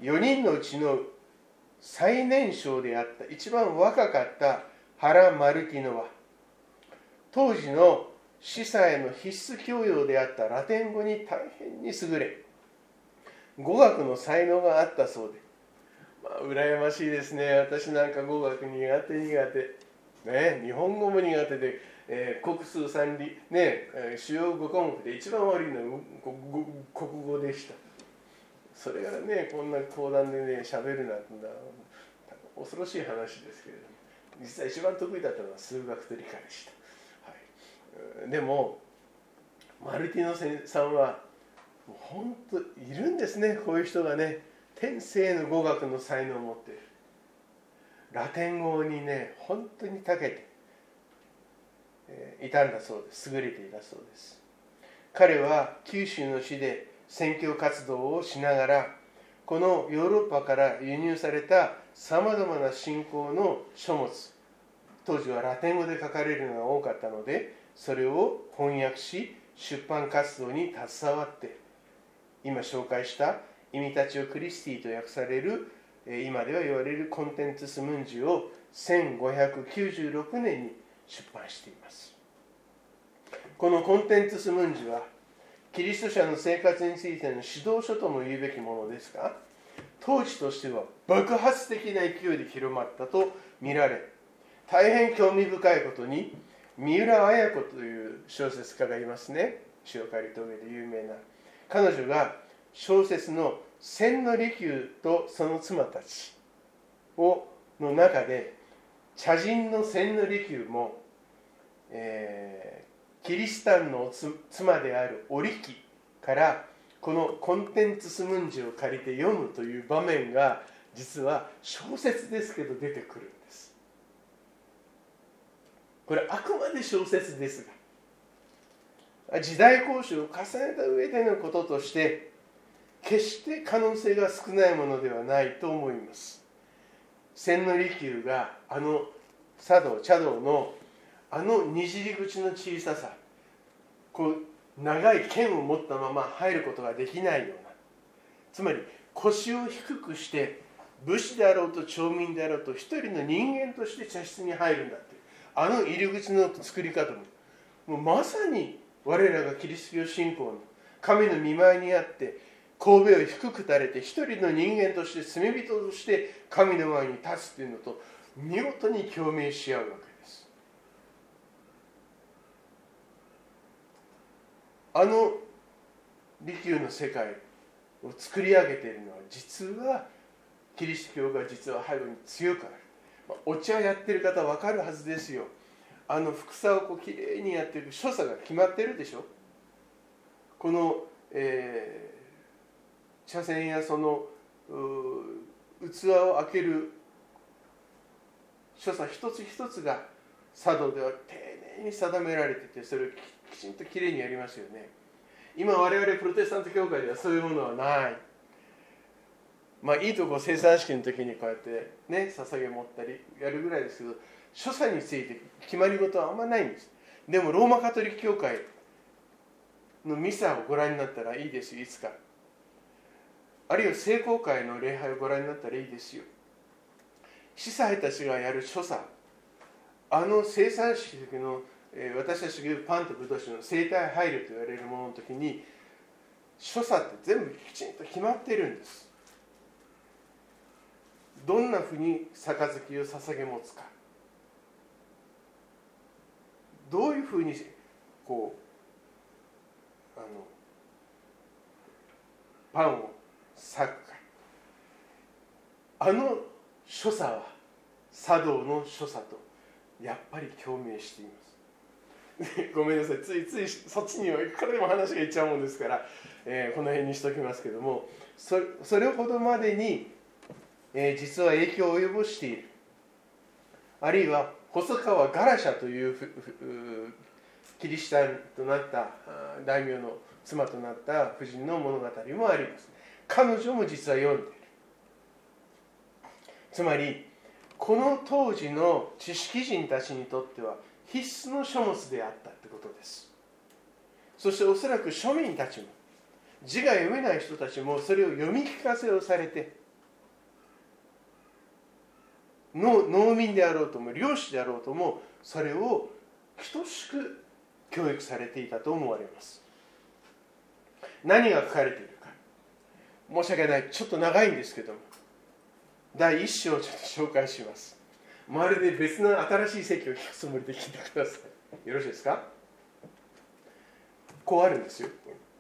よにんのうちの最年少であった、一番若かった原マルティノは、当時の司祭の必須教養であったラテン語に大変に優れ、語学の才能があったそうで、まあ、羨ましいですね。私なんか語学苦手苦手、ね、日本語も苦手で、えー、国数三理、ね、主要ご科目で一番悪いのは国語でした。それがね、こんな講談でね、喋るなんて恐ろしい話ですけれども、実際一番得意だったのは数学と理科でした。はい、でも、マルティノさんは、本当いるんですね、こういう人がね、天性の語学の才能を持っている。ラテン語にね、本当に長けて、えー、いたんだそうです。優れていたそうです。彼は九州の地で宣教活動をしながら、このヨーロッパから輸入されたさまざまな信仰の書物、当時はラテン語で書かれるのが多かったので、それを翻訳し出版活動に携わって、今紹介したイミタチオ・クリスティと訳される、今では言われるコンテンツスムンジをせんごひゃくきゅうじゅうろくねんに出版しています。このコンテンツスムンジはキリスト者の生活についての指導書とも言うべきものですが、当時としては爆発的な勢いで広まったと見られ、大変興味深いことに三浦綾子という小説家がいますね。塩刈峠で有名な。彼女が小説の千利休とその妻たちをの中で、茶人の千利休も、えー、キリシタンの妻である織木からこのコンテンツスムンジを借りて読むという場面が、実は小説ですけど出てくるんです。これあくまで小説ですが、時代交渉を重ねた上でのこととして決して可能性が少ないものではないと思います。千利休があの茶道茶道のあのにじり口の小ささ、こう長い剣を持ったまま入ることができないような、つまり腰を低くして武士であろうと町民であろうと一人の人間として茶室に入るんだっていう、あの入り口の作り方も、もうまさに我らがキリスト教信仰の神の御前にあって頭を低く垂れて一人の人間として罪人として神の前に立つというのと見事に共鳴し合うわけです。あの利休の世界を作り上げているのは、実はキリスト教が実は背後に強くある。お茶やってる方は分かるはずですよ。あの服紗をこうきれいにやっている所作が決まってるでしょ。この、えー、茶筅やその器を開ける所作一つ一つが茶道では丁寧に定められていて、それをきちんときれいにやりますよね。今我々プロテスタント教会ではそういうものはない。まあいいとこ生産式の時にこうやってね捧げ持ったりやるぐらいですけど、所作について決まり事はあんまないんです。でもローマカトリック教会のミサをご覧になったらいいですよ、いつか。あるいは聖公会の礼拝をご覧になったらいいですよ。司祭たちがやる所作、あの生産式の、えー、私たちが言うパンとブドウ酒の生体配慮と言われるものの時に、 所作って全部きちんと決まっているんです。どんなふうに杯を捧げ持つか、どういうふうにこうあのパンを裂くか、あの所作は茶道の所作とやっぱり共鳴しています。ごめんなさい、ついついそっちにはいくらでも話がいっちゃうもんですから、えー、この辺にしときますけども、そ れ, それほどまでに、えー、実は影響を及ぼしている。あるいは細川ガラシャというキリシタンとなった大名の妻となった夫人の物語もあります。彼女も実は読んでいる。つまりこの当時の知識人たちにとっては必須の書物であったということです。そしておそらく庶民たちも、字が読めない人たちもそれを読み聞かせをされて、農民であろうとも漁師であろうともそれを等しく教育されていたと思われます。何が書かれているか、申し訳ない、ちょっと長いんですけども、第一章をちょっと紹介します。まるで別の新しい説教を聞くつもりで聞いてください。よろしいですか？こうあるんですよ。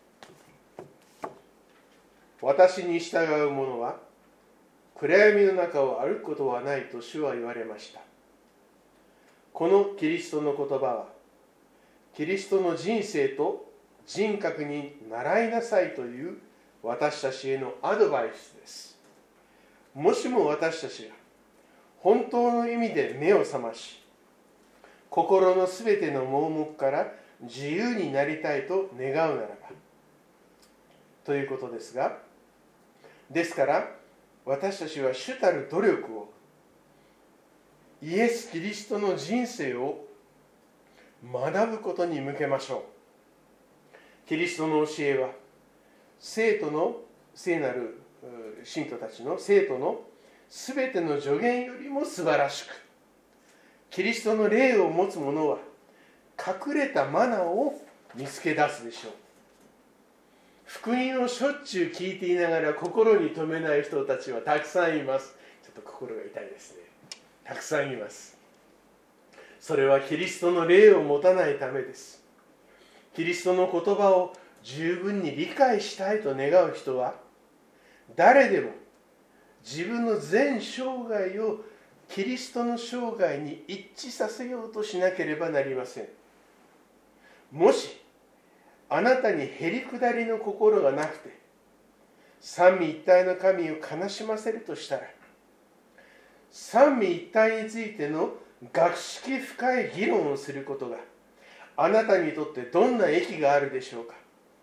私に従う者は暗闇の中を歩くことはないと主は言われました。このキリストの言葉はキリストの人生と人格に習いなさいという私たちへのアドバイスです。もしも私たちが本当の意味で目を覚まし、心のすべての盲目から自由になりたいと願うならばということですが、ですから私たちは主たる努力を、イエス・キリストの人生を学ぶことに向けましょう。キリストの教えは生徒の聖なる信徒たちの生徒のすべての助言よりも素晴らしく、キリストの霊を持つ者は隠れたマナーを見つけ出すでしょう。福音をしょっちゅう聞いていながら心に留めない人たちはたくさんいます。ちょっと心が痛いですね。たくさんいます。それはキリストの霊を持たないためです。キリストの言葉を十分に理解したいと願う人は、誰でも自分の全生涯をキリストの生涯に一致させようとしなければなりません。もしあなたにへりくだりの心がなくて、三位一体の神を悲しませるとしたら、三位一体についての学識深い議論をすることがあなたにとってどんな益があるでしょうか。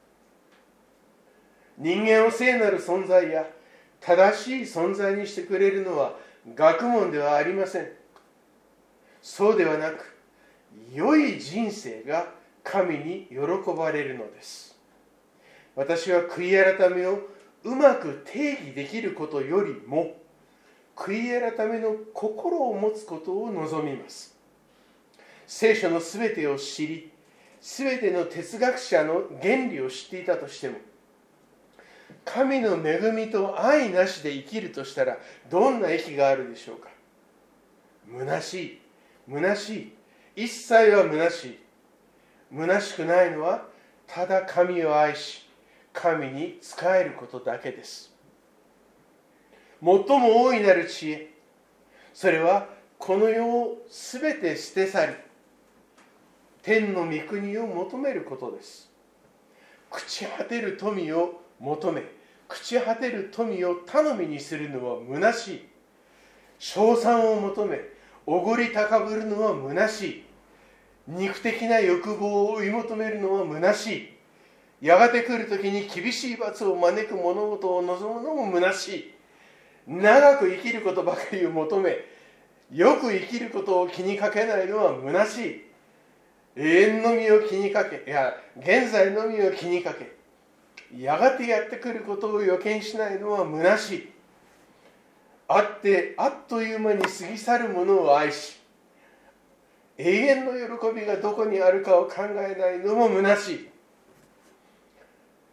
人間を聖なる存在や正しい存在にしてくれるのは学問ではありません。そうではなく、良い人生が神に喜ばれるのです。私は悔い改めをうまく定義できることよりも、悔い改めの心を持つことを望みます。聖書のすべてを知り、すべての哲学者の原理を知っていたとしても、神の恵みと愛なしで生きるとしたらどんな益があるでしょうか。虚しい、虚しい、一切は虚しい。虚しくないのはただ神を愛し、神に仕えることだけです。最も大いなる知恵、それはこの世をすべて捨て去り、天の御国を求めることです。朽ち果てる富を求め、朽ち果てる富を頼みにするのは虚しい。称賛を求め、おごり高ぶるのは虚しい。肉的な欲望を追い求めるのは虚しい。やがて来るときに厳しい罰を招く物事を望むのも虚しい。長く生きることばかりを求め、よく生きることを気にかけないのは虚しい。永遠のみを気にかけ、いや、現在のみを気にかけ、やがてやってくることを予見しないのは虚しい。あってあっという間に過ぎ去るものを愛し、永遠の喜びがどこにあるかを考えないのも虚しい。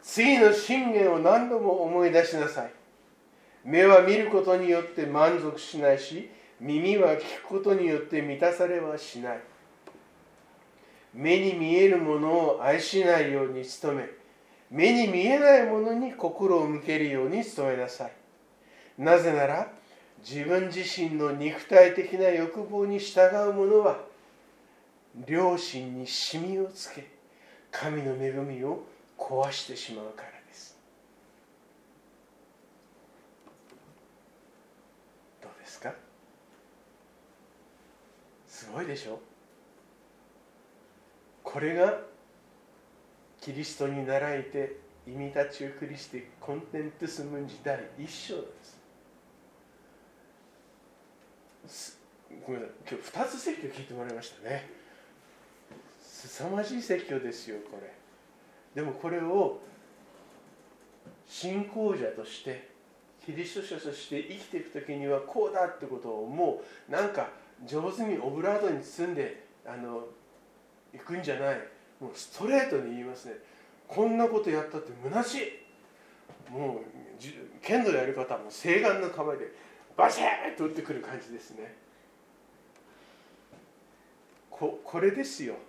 次の信玄を何度も思い出しなさい。目は見ることによって満足しないし、耳は聞くことによって満たされはしない。目に見えるものを愛しないように努め、目に見えないものに心を向けるように努めなさい。なぜなら、自分自身の肉体的な欲望に従う者は、良心にシミをつけ、神の恵みを壊してしまうからです。どうですか？すごいでしょ？これがキリストに倣いてイミタチュークリスティコンテントゥスムンジ第一章です。ごめんなさい、今日ふたつ説教聞いてもらいましたね。凄まじい説教ですよ、これ。でもこれを信仰者としてキリスト者として生きていくときにはこうだってことをもうなんか上手にオブラートに包んであの行くんじゃない。もうストレートに言いますね。こんなことやったって虚しい。もう剣のやり方も正眼の構えでバシーッと打ってくる感じですね。こ, これですよ。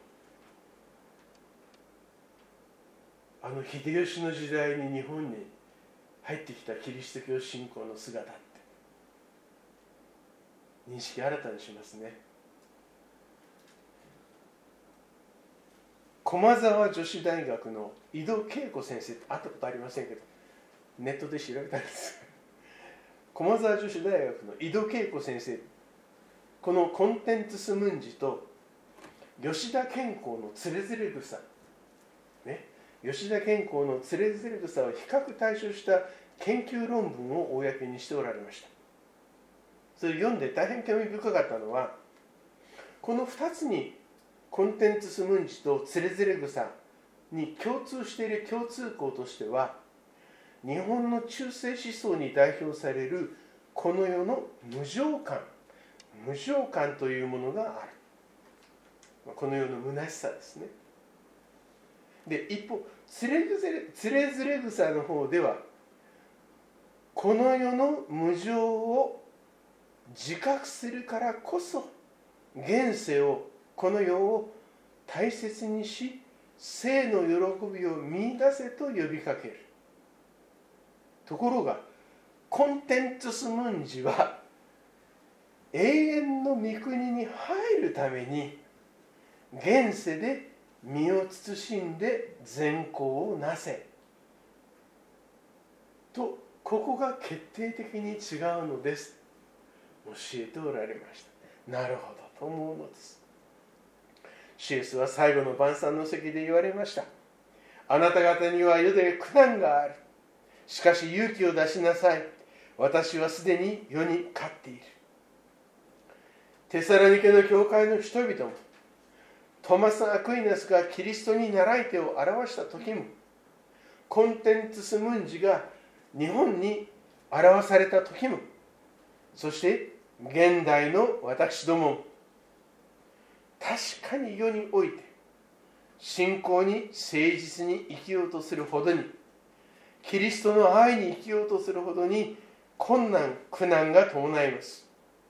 あの秀吉の時代に日本に入ってきたキリスト教信仰の姿って認識新たにしますね。駒沢女子大学の井戸恵子先生、会ったことありませんけどネットで調べたんです。駒沢女子大学の井戸恵子先生、このコンテンツスムンジと吉田健康のつれづれ草、ね、吉田健康のつれづれ草を比較対象した研究論文を公にしておられました。それを読んで大変興味深かったのは、このふたつにコンテンツスムンジとつれづれ草に共通している共通項としては、日本の中世思想に代表されるこの世の無常感、無常感というものがある。この世の虚しさですね。で、一方、つれづれ草の方では、この世の無常を自覚するからこそ、現世を、この世を大切にし、生の喜びを見出せと呼びかける。ところが、コンテンツスムンジは、永遠の御国に入るために、現世で身を慎んで善行をなせ。と、ここが決定的に違うのです。教えておられました。なるほどと思うのです。シエスは最後の晩餐の席で言われました。あなた方には世で苦難がある。しかし勇気を出しなさい。私はすでに世に勝っている。テサロニケの教会の人々も、トマス・アクイナスがキリストに倣い手を表した時も、コンテンツスムンジが日本に表された時も、そして現代の私どもも、確かに世において信仰に誠実に生きようとするほどに、キリストの愛に生きようとするほどに困難、苦難が伴います。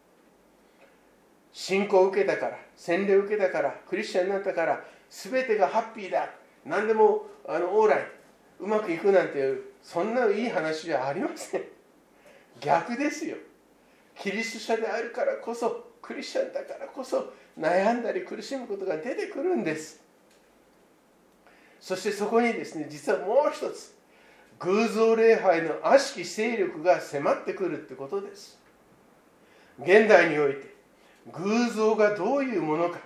信仰を受けたから、洗礼を受けたから、クリスチャンになったから、全てがハッピーだ、何でもあのオーライ、うまくいくなんていう、そんないい話じゃありません。逆ですよ。キリスト者であるからこそ、クリスチャンだからこそ、悩んだり苦しむことが出てくるんです。そしてそこにですね、実はもう一つ、偶像礼拝の悪しき勢力が迫ってくるってことです。現代において、偶像がどういうものか、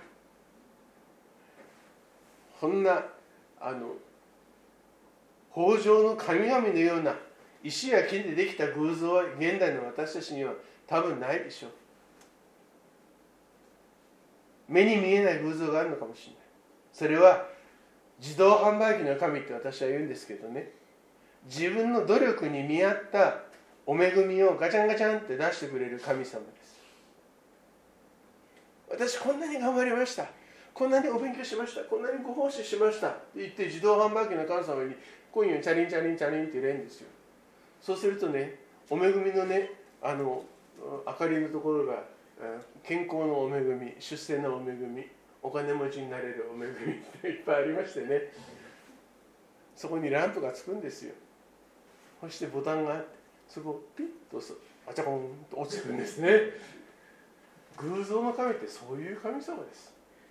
こんなあの豊穣の神々のような石や木でできた偶像は現代の私たちには多分ないでしょう。目に見えない偶像があるのかもしれない。それは自動販売機の神って私は言うんですけどね、自分の努力に見合ったお恵みをガチャンガチャンって出してくれる神様です。私こんなに頑張りました、こんなにお勉強しました、こんなにご奉仕しましたって言って自動販売機の神様にコインをチャリンチャリンチャリンって入れるんですよ。そうするとね、お恵みのね、あの明かりのところが健康のお恵み、出世のお恵み、お金持ちになれるお恵みっていっぱいありましてね、そこにランプがつくんですよ。そしてボタンがあって、そこをピッとあちゃこんと落ちるんですね。偶像の神ってそういう神様です。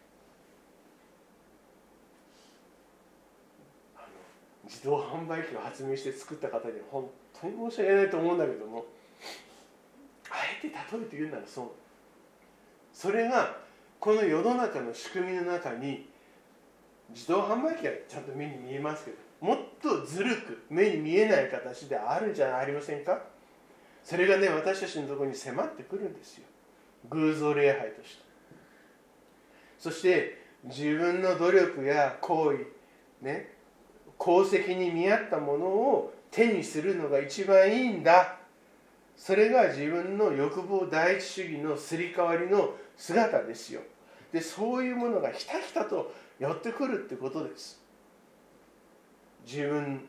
あの自動販売機を発明して作った方には本当に申し訳ないと思うんだけども、あえて例えて言うならそう。それがこの世の中の仕組みの中に、自動販売機はちゃんと目に見えますけど、もっとずるく目に見えない形であるんじゃありませんか。それがね、私たちのところに迫ってくるんですよ。偶像礼拝として。そして自分の努力や行為、ね、功績に見合ったものを手にするのが一番いいんだ。それが自分の欲望第一主義のすり替わりの姿ですよ。で、そういうものがひたひたと寄ってくるってことです。自分、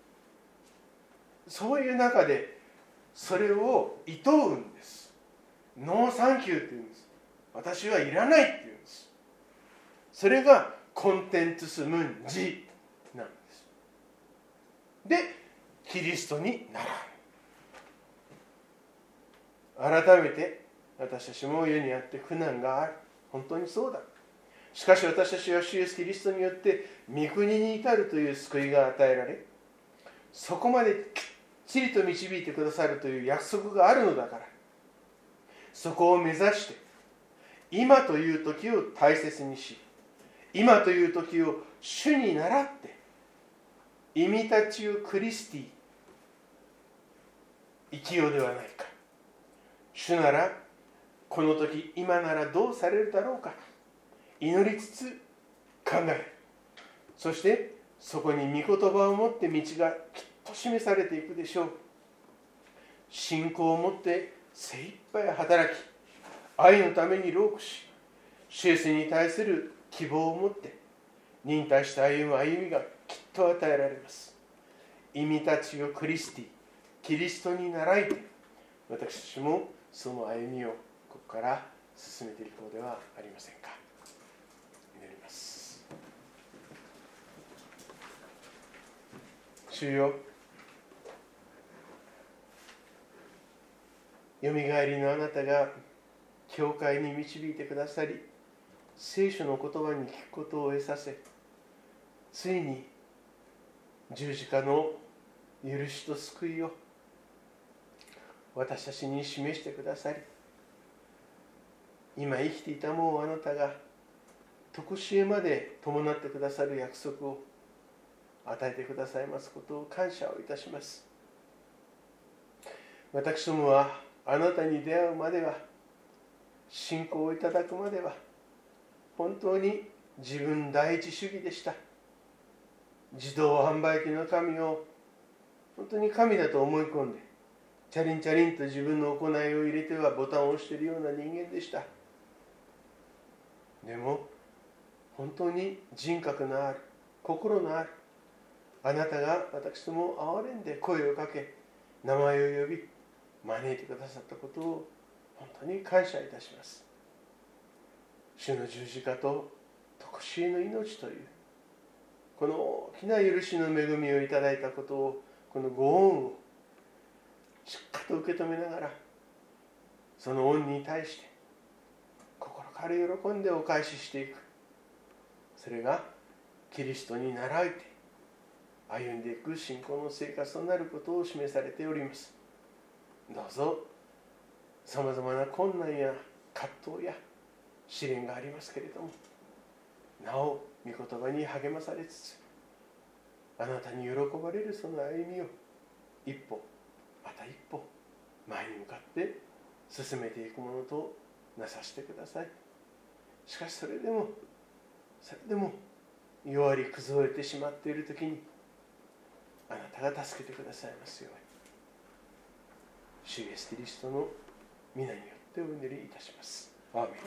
そういう中でそれを厭うんです。ノーサンキューって言うんです。私はいらないって言うんです。それがコンテンツスムンジなんです。で、キリストにならん。改めて私たちも世にあって苦難がある。本当にそうだ。しかし私たちは主イエスキリストによって御国に至るという救いが与えられ、そこまできっちりと導いてくださるという約束があるのだから、そこを目指して今という時を大切にし、今という時を主に倣ってイミタチオクリスティ生きようではないか。主ならこの時、今ならどうされるだろうか、祈りつつ考える。そしてそこに御言葉を持って道がきっと示されていくでしょう。信仰を持って精一杯働き、愛のために労苦し、主イエスに対する希望を持って忍耐した歩む歩みがきっと与えられます。イミタチオクリスティ、キリストに倣いて、私たちもその歩みをここから進めていこうではありませんか。祈ります。主よ、よみがえりのあなたが教会に導いてくださり、聖書の言葉に聞くことを得させ、ついに十字架の許しと救いを私たちに示してくださり、今生きていたもうあなたが常しえまで伴ってくださる約束を与えてくださいますことを感謝をいたします。私どもはあなたに出会うまでは、信仰をいただくまでは、本当に自分第一主義でした。自動販売機の神を本当に神だと思い込んで、チャリンチャリンと自分の行いを入れてはボタンを押しているような人間でした。でも本当に人格のある、心のあるあなたが私どもを憐れんで声をかけ、名前を呼び招いてくださったことを本当に感謝いたします。主の十字架と常しえの命というこの大きな許しの恵みをいただいたことを、このご恩をしっかりと受け止めながら、その恩に対して心から喜んでお返ししていく。それがキリストに倣えて歩んでいく信仰の生活となることを示されております。どうぞさまざまな困難や葛藤や試練がありますけれども、なお御言葉に励まされつつ、あなたに喜ばれるその歩みを一歩また一歩前に向かって進めていくものとなさせてください。しかしそれでもそれでも弱り崩れてしまっているときに、あなたが助けてくださいますように、主イエスキリストの皆によってお祈りいたします。アーメン。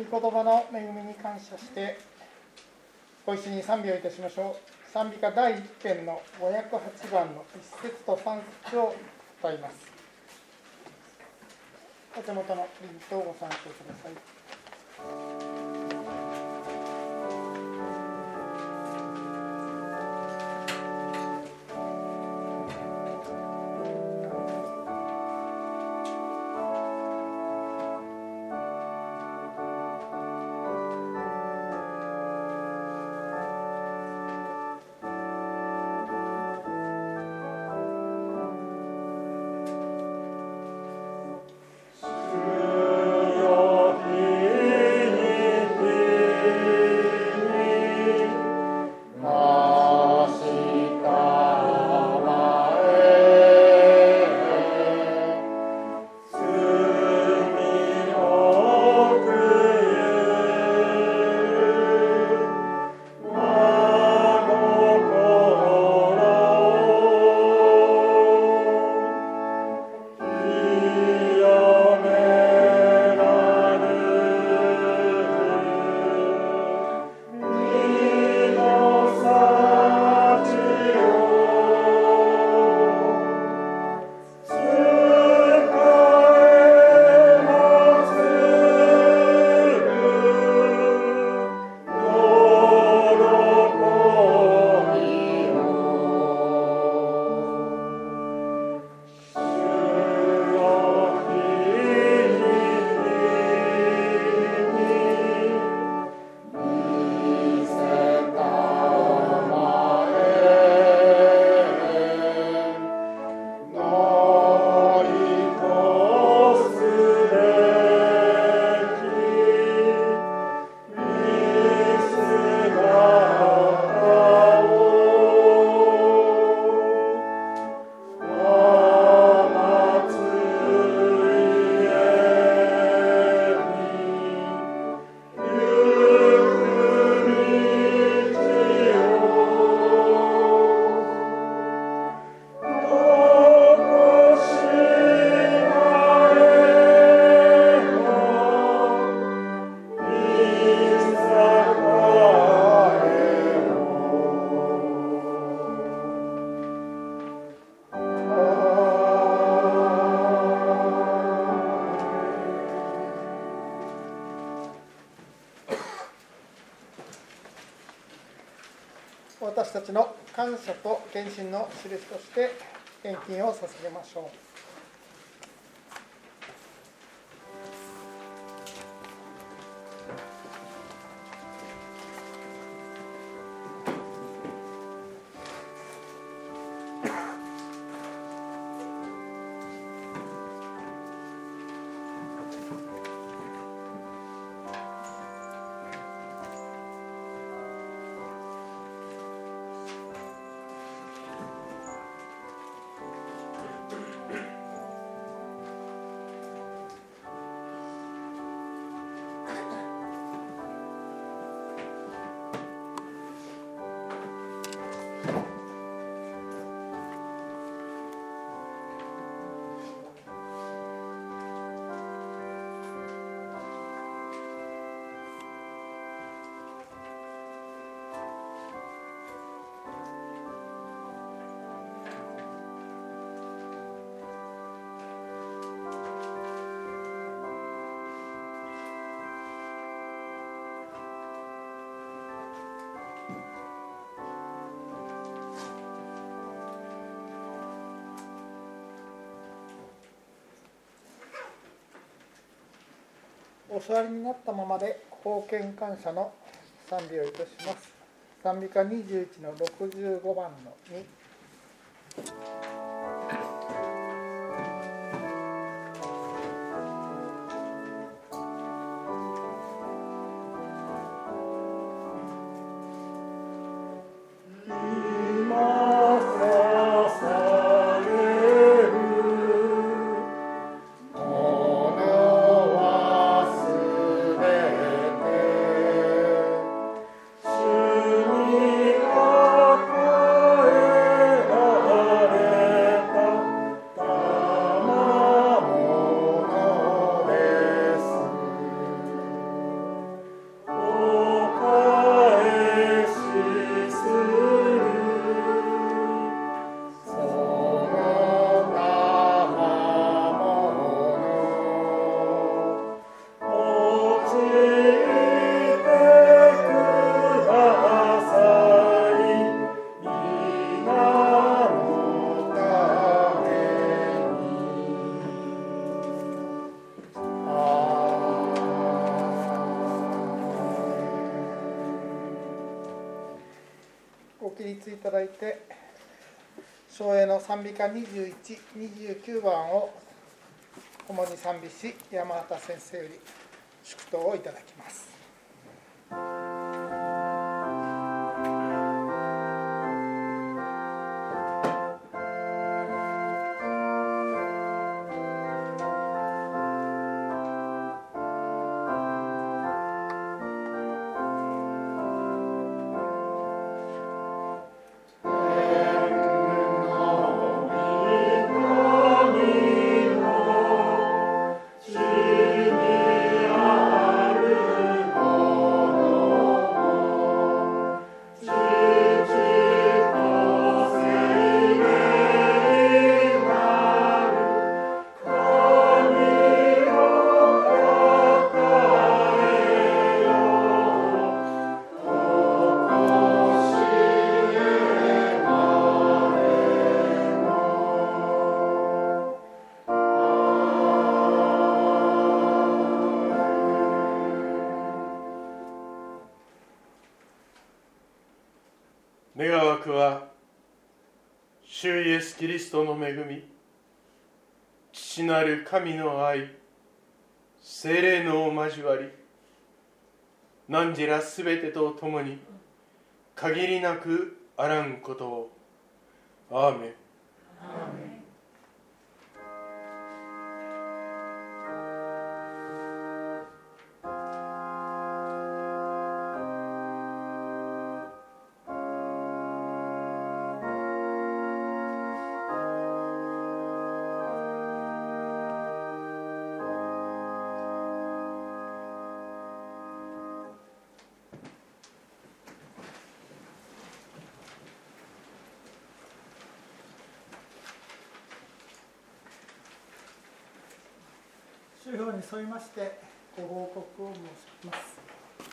御言葉の恵みに感謝してご一緒に賛美をいたしましょう。賛美歌だいいち編のごひゃくはちばんのいち節とさん節を歌います。お手元のプリントをご参照ください。私たちの感謝と献身の印として献金を捧げましょう。お座りになったままで奉献感謝の賛美をいたします。賛美歌にじゅういちのろくじゅうごばんのに。 主にあこえられ起立いただいて、唱詠の賛美歌にじゅういち、にじゅうきゅうばんを共に賛美し、山畑先生より祝祷をいただきます。 願わくは主イエスキリストの恵み、父なる神の愛、聖霊のお交わり、何時らすべてとともに限りなくあらんことを。アーメン。 アーメン。主法に沿いましてご報告を申します。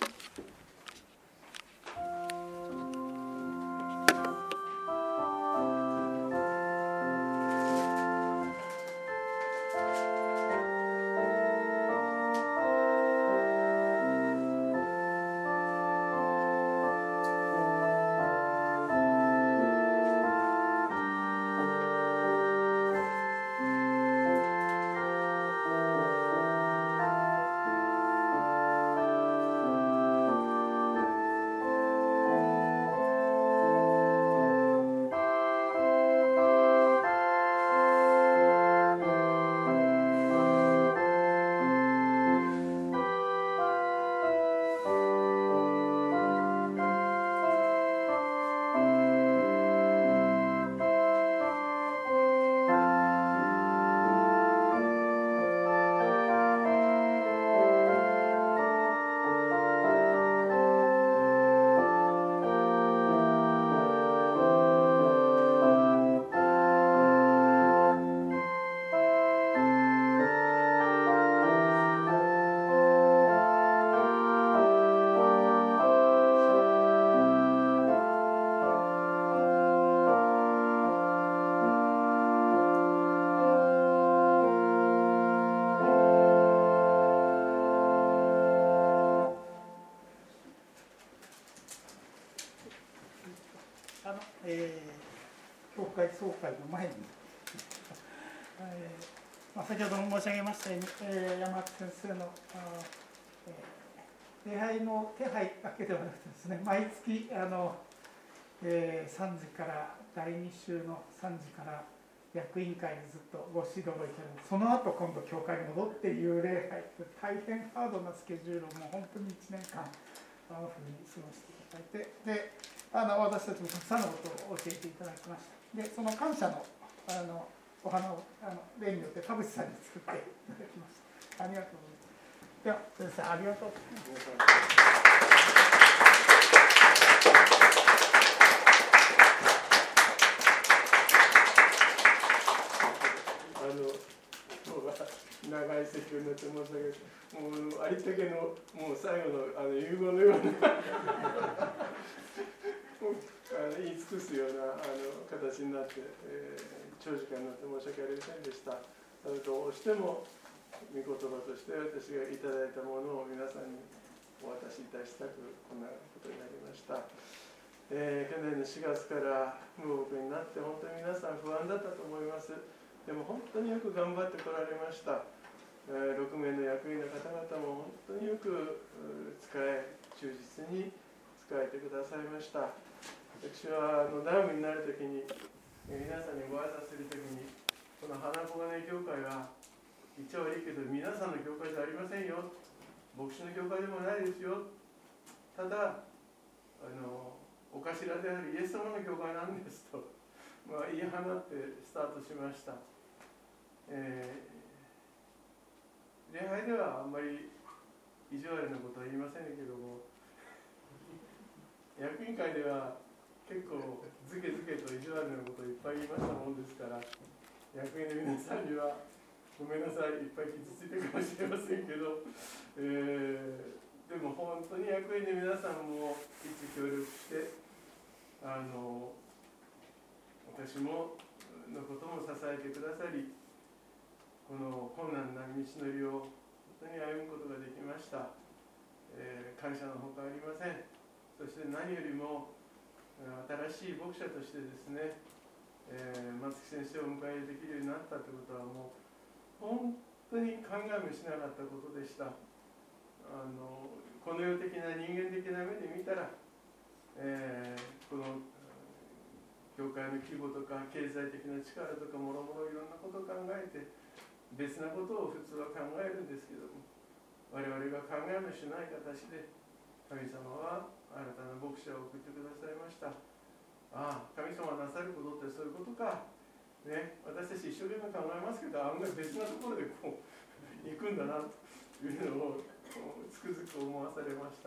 えー、教会総会の前に、えーまあ、先ほども申し上げましたように、えー、山脇先生の、えー、礼拝の手配だけではなくてですね、毎月あの、えー、さんじからだいに週のさんじから役員会でずっとご指導をいただいて、その後今度教会に戻っていう礼拝、大変ハードなスケジュールをもう本当にいちねんかんあのふうに過ごしていただいて、であの私たちもたくさんのことを教えていただきました。でその感謝のあのお花をあの例によって田淵さんに作っていただきました。ありがとうございます。では先生ありがとうございます。 あの今日は長い説教になって申し訳ない。もうありったけのもう最後のあの融合のようなもうあの言い尽くすようなあの形になって、えー、長時間になって申し訳ありませんでした。どうしても御言葉として私がいただいたものを皆さんにお渡しいたしたくこんなことになりました。 えー、去年のしがつから無国になって本当に皆さん不安だったと思います。でも本当によく頑張ってこられました。えー、ろくめいの役員の方々も本当によく使え、忠実に使えてくださいました。私はあのダームになるときに、えー、皆さんにご挨拶するときに、この花小金教会は言っちゃ悪いけど皆さんの教会じゃありませんよ、牧師の教会でもないですよ、ただあのお頭であるイエス様の教会なんですと、まあ、言い放ってスタートしました。えー、礼拝ではあんまり意地悪なことは言いませんけども、役員会では結構ずけずけと意地悪なことをいっぱい言いましたもんですから、役員の皆さんにはごめんなさい、いっぱい傷ついてるかもしれませんけど、えー、でも本当に役員の皆さんも一致協力して、あの私ものことも支えてくださり、この困難な道のりを本当に歩むことができました。えー、感謝のほかありません。そして何よりも新しい牧者としてですね、えー、松木先生をお迎えできるようになったということはもう本当に考えもしなかったことでした。あのこの世的な人間的な目で見たら、えー、この教会の規模とか経済的な力とかもろもろいろんなことを考えて別なことを普通は考えるんですけども、我々が考えもしない形で神様は新たな牧者を送ってくださいました。ああ、神様がなさることってそういうことか、ね、私たち一生懸命考えますけど、案外別なところでこう行くんだなというのをつくづく思わされました。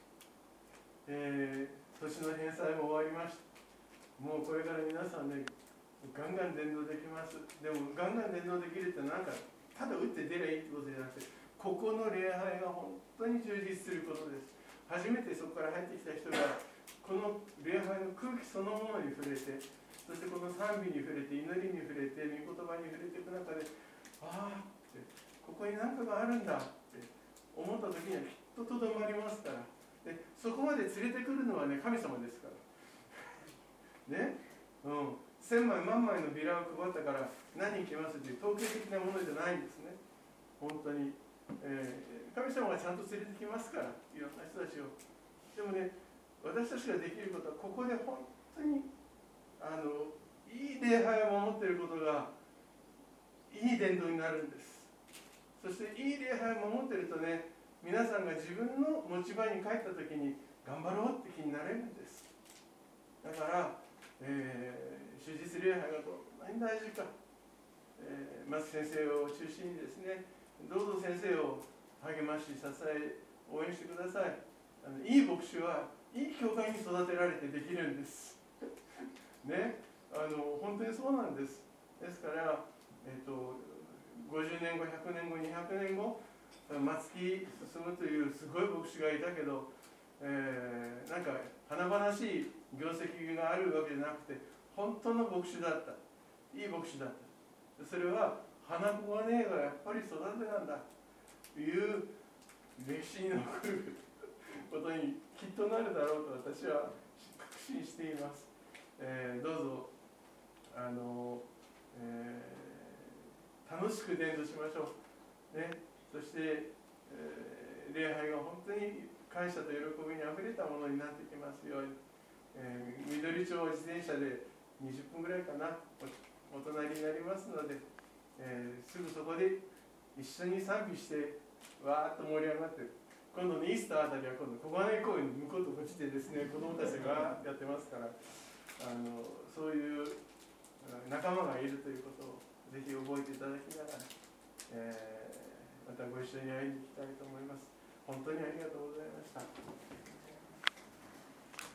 えー、年の返済も終わりました。もうこれから皆さんね、ガンガン伝道できます。でもガンガン伝道できるってなんかただ打って出ればいいってことじゃなくて、ここの礼拝が本当に充実することです。初めてそこから入ってきた人がこの礼拝の空気そのものに触れて、そしてこの賛美に触れて、祈りに触れて、御言葉に触れていく中で、ああってここに何かがあるんだって思った時にはきっととどまりますから。でそこまで連れてくるのはね、神様ですからね。うん、千枚万枚のビラを配ったから何人来ますという統計的なものじゃないんですね。本当に、えー、神様がちゃんと連れてきますから、いろんな人たちを。でもね、私たちができることはここで本当にあのいい礼拝を守っていることがいい伝道になるんです。そしていい礼拝を守っているとね、皆さんが自分の持ち場に帰った時に頑張ろうって気になれるんです。だから、えー、主日礼拝がどんなに大事か、えー、松先生を中心にですね、どうぞ先生を励まし支え応援してください。あのいい牧師はいい教会に育てられてできるんですね、あの本当にそうなんです。ですから、えー、とごじゅうねんご、ひゃくねんご、にひゃくねんご、松木進というすごい牧師がいたけど、えー、なんか華々しい業績があるわけじゃなくて、本当の牧師だった、いい牧師だった。それは花子がねえがやっぱり育てなんだという歴史に残ることにきっとなるだろうと私は確信しています。えー、どうぞあの、えー、楽しく伝道しましょう、ね、そして、えー、礼拝が本当に感謝と喜びにあふれたものになってきますように、えー、緑町自転車でにじゅっぷんぐらいかな お, お隣になりますので、えー、すぐそこで一緒に賛美してわーっと盛り上がってる。今度のイースターあたりは今度小金井公園に向こうとこっちでですね、子どもたちがやってますから、あのそういう仲間がいるということをぜひ覚えていただきながら、えー、またご一緒に会いに行きたいと思います。本当にありがとうございました。